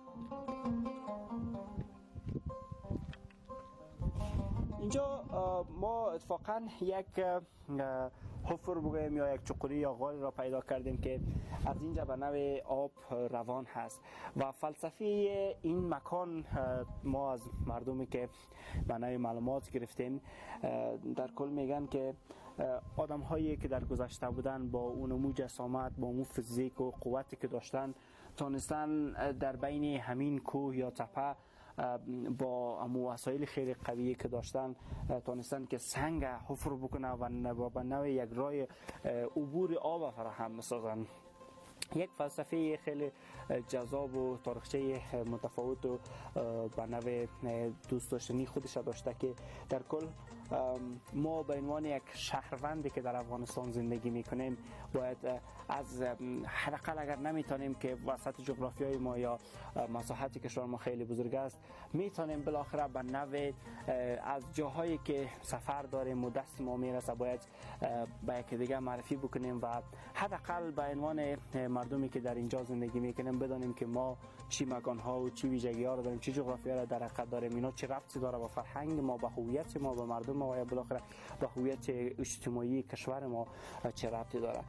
اینجا ما اتفاقا یک حفر بگویم یا یک چقوری یا غار را پیدا کردیم که از اینجا به نوع آب روان هست و فلسفه این مکان ما از مردمی که به نوع معلومات گرفتیم در کل میگن که آدم هایی که در گذشته بودن با اون جسامت، با اون فیزیک و قوتی که داشتن تونستن در بین همین کوه یا تپه با وسایل خیلی قوی که داشتن تونستن که سنگ حفر بکنن و به نوع یک راه عبور آب فراهم بسازن. یک فلسفه خیلی جذاب و تاریخچه متفاوت و به نوع دوست داشتنی خودش داشته که در کل ما به عنوان یک شهروندی که در افغانستان زندگی میکنیم باید از حداقل اگر نمیتونیم که وسط جغرافیای ما یا مساحت کشور ما خیلی بزرگ است میتونیم بالاخره به نوع از جاهایی که سفر داریم و دست ما میرسه باید به یک دیگه معرفی بکنیم و حداقل به عنوان مردمی که در اینجا زندگی میکنیم بدانیم که ما چی مکان ها و چی ویژگی ها داریم، چی جغرافی ها در حقیقت داریم، اینا چه ربطی داره با فرهنگ ما، با هویت ما، با مردم ما و یا بالاخره با هویت اجتماعی کشور ما چه ربطی داره.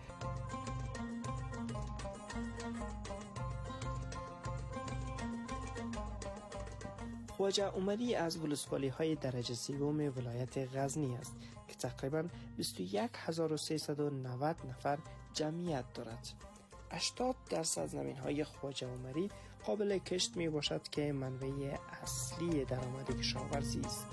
خواجه عمری از ولسوالی های درجه سوم ولایت غزنی است که تقریبا 21390 نفر جمعیت دارد. 80% زمین های خواجه عمری قابل کشت می باشد که منبع اصلی درآمد کشاورزی است.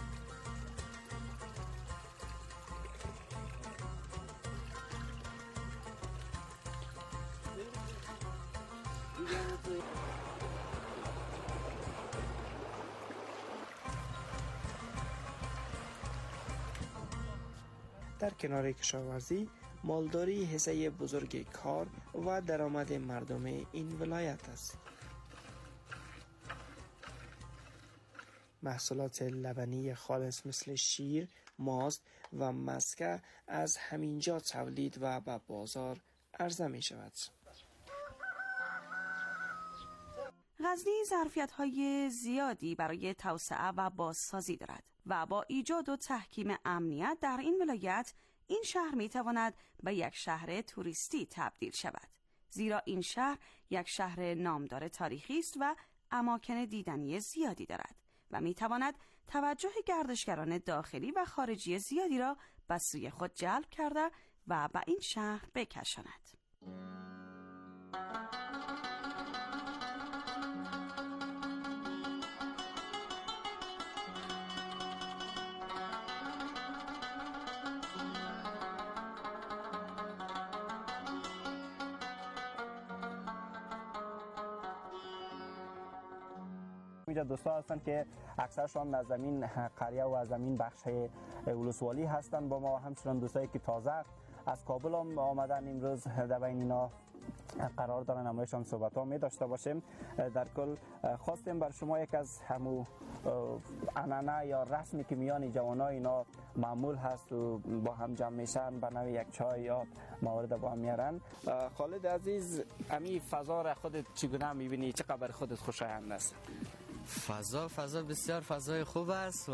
در کنار کشاورزی، مالداری حصه بزرگ کار و درآمد مردم این ولایت است. محصولات لبنی خالص مثل شیر، ماست و مسکه از همینجا تولید و به بازار عرضه می شود. غزنی ظرفیت‌های زیادی برای توسعه و بازسازی دارد و با ایجاد و تحکیم امنیت در این ولایت این شهر می‌تواند به یک شهر توریستی تبدیل شود، زیرا این شهر یک شهر نامدار تاریخی است و اماکن دیدنی زیادی دارد و می‌تواند توجه گردشگران داخلی و خارجی زیادی را به سوی خود جلب کرده و به این شهر بکشاند. اینجا دوستا هستن که اکثرشان از زمین قریه و از زمین بخش ولسوالی هستن با ما، همچنان دوستایی که تازه از کابل هم آمدن امروز در بین اینا قرار دارن امروزشان صحبت ها می داشته باشیم. در کل خواستیم بر شما یک از همو عنعنه یا رسمی که میان جوانای اینا معمول هست و با هم جمع میشن به نوع یک چای یا موارد با هم میارن. خالد عزیز، امی فضا را خودت چگونه میبینی؟ چقدر خودت خوشایند است؟ فضا بسیار فضای خوب است و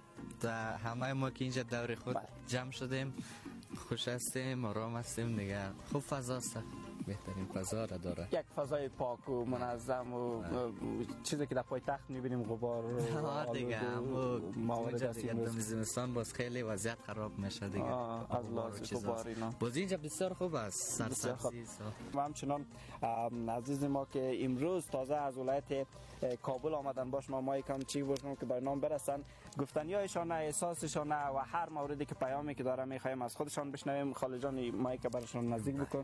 همه ما که اینجا دور خود جمع شدیم خوش هستیم، آرام هستیم دیگه. خوب فضا است، بهترین فضا را داره، یک فضای پاک و منظم و چیزی که در پایتخت میبینیم غبار و دیگه موارد دیگه در زمستان باز خیلی وضعیت خراب میشه دیگه از لحاظ غبار اینا. باز اینجا بسیار خوب است، سرسبزی و همچنان عزیز ما که امروز تازه از ولایت کابل آمدن باش ما یکم چی باشم که برنامه برسن، گفتنیایشان، احساسشان و هر موردی که پیامی که داره میخوایم از خودشان بشنویم. خالد جان مایک براشون نزدیک بکن،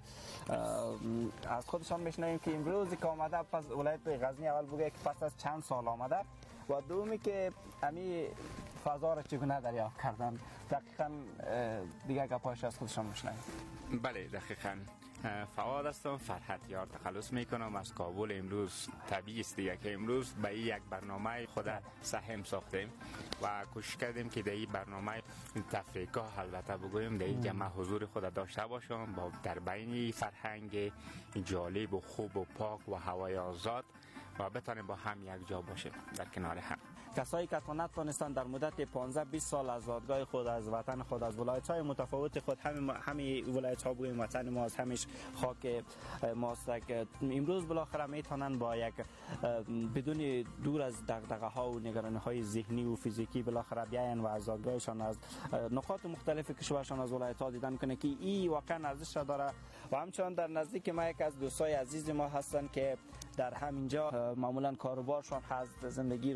از خودشان بشنویم که امروز که آمده پس ولایت غزنی اول بگه که پس از چند سال آمده و دومی که امی فضا را چگونه دریافت کردن. دقیقاً دیگه گپاش از خودشان بشنویم. بله دقیقاً. فواد هستم، فرحت یار تخلص میکنم از کابل. امروز طبیعی است دیگه که امروز به یک برنامه خود سهم ساختیم و کوشش کردیم که در این برنامه تفریحگاه البته بگویم در این جمع حضور خود داشته باشم با در بین فرهنگ جالب و خوب و پاک و هوای آزاد و بتانیم با هم یک جا باشیم در کنار هم. کسایی که نتوانستند در مدت 15-20 سال از زادگاه خود، از وطن خود، از ولایت‌های متفاوت خود، همین ولایت‌ها بگویم وطن ما، از همیش خاک ماست، که امروز بالاخره میتونن با یک بدون دور از دغدغه‌ها و نگرانی‌های ذهنی و فیزیکی بالاخره بیاین و از زادگاهشان از نقاط مختلف کشورشان از ولایت‌ها دیدن کنه که این واقعا ارزش داره. و همچنان در نزدیک ما یک از دوستای عزیز ما هستن که در همینجا معمولا کاروبارشان هست، زندگی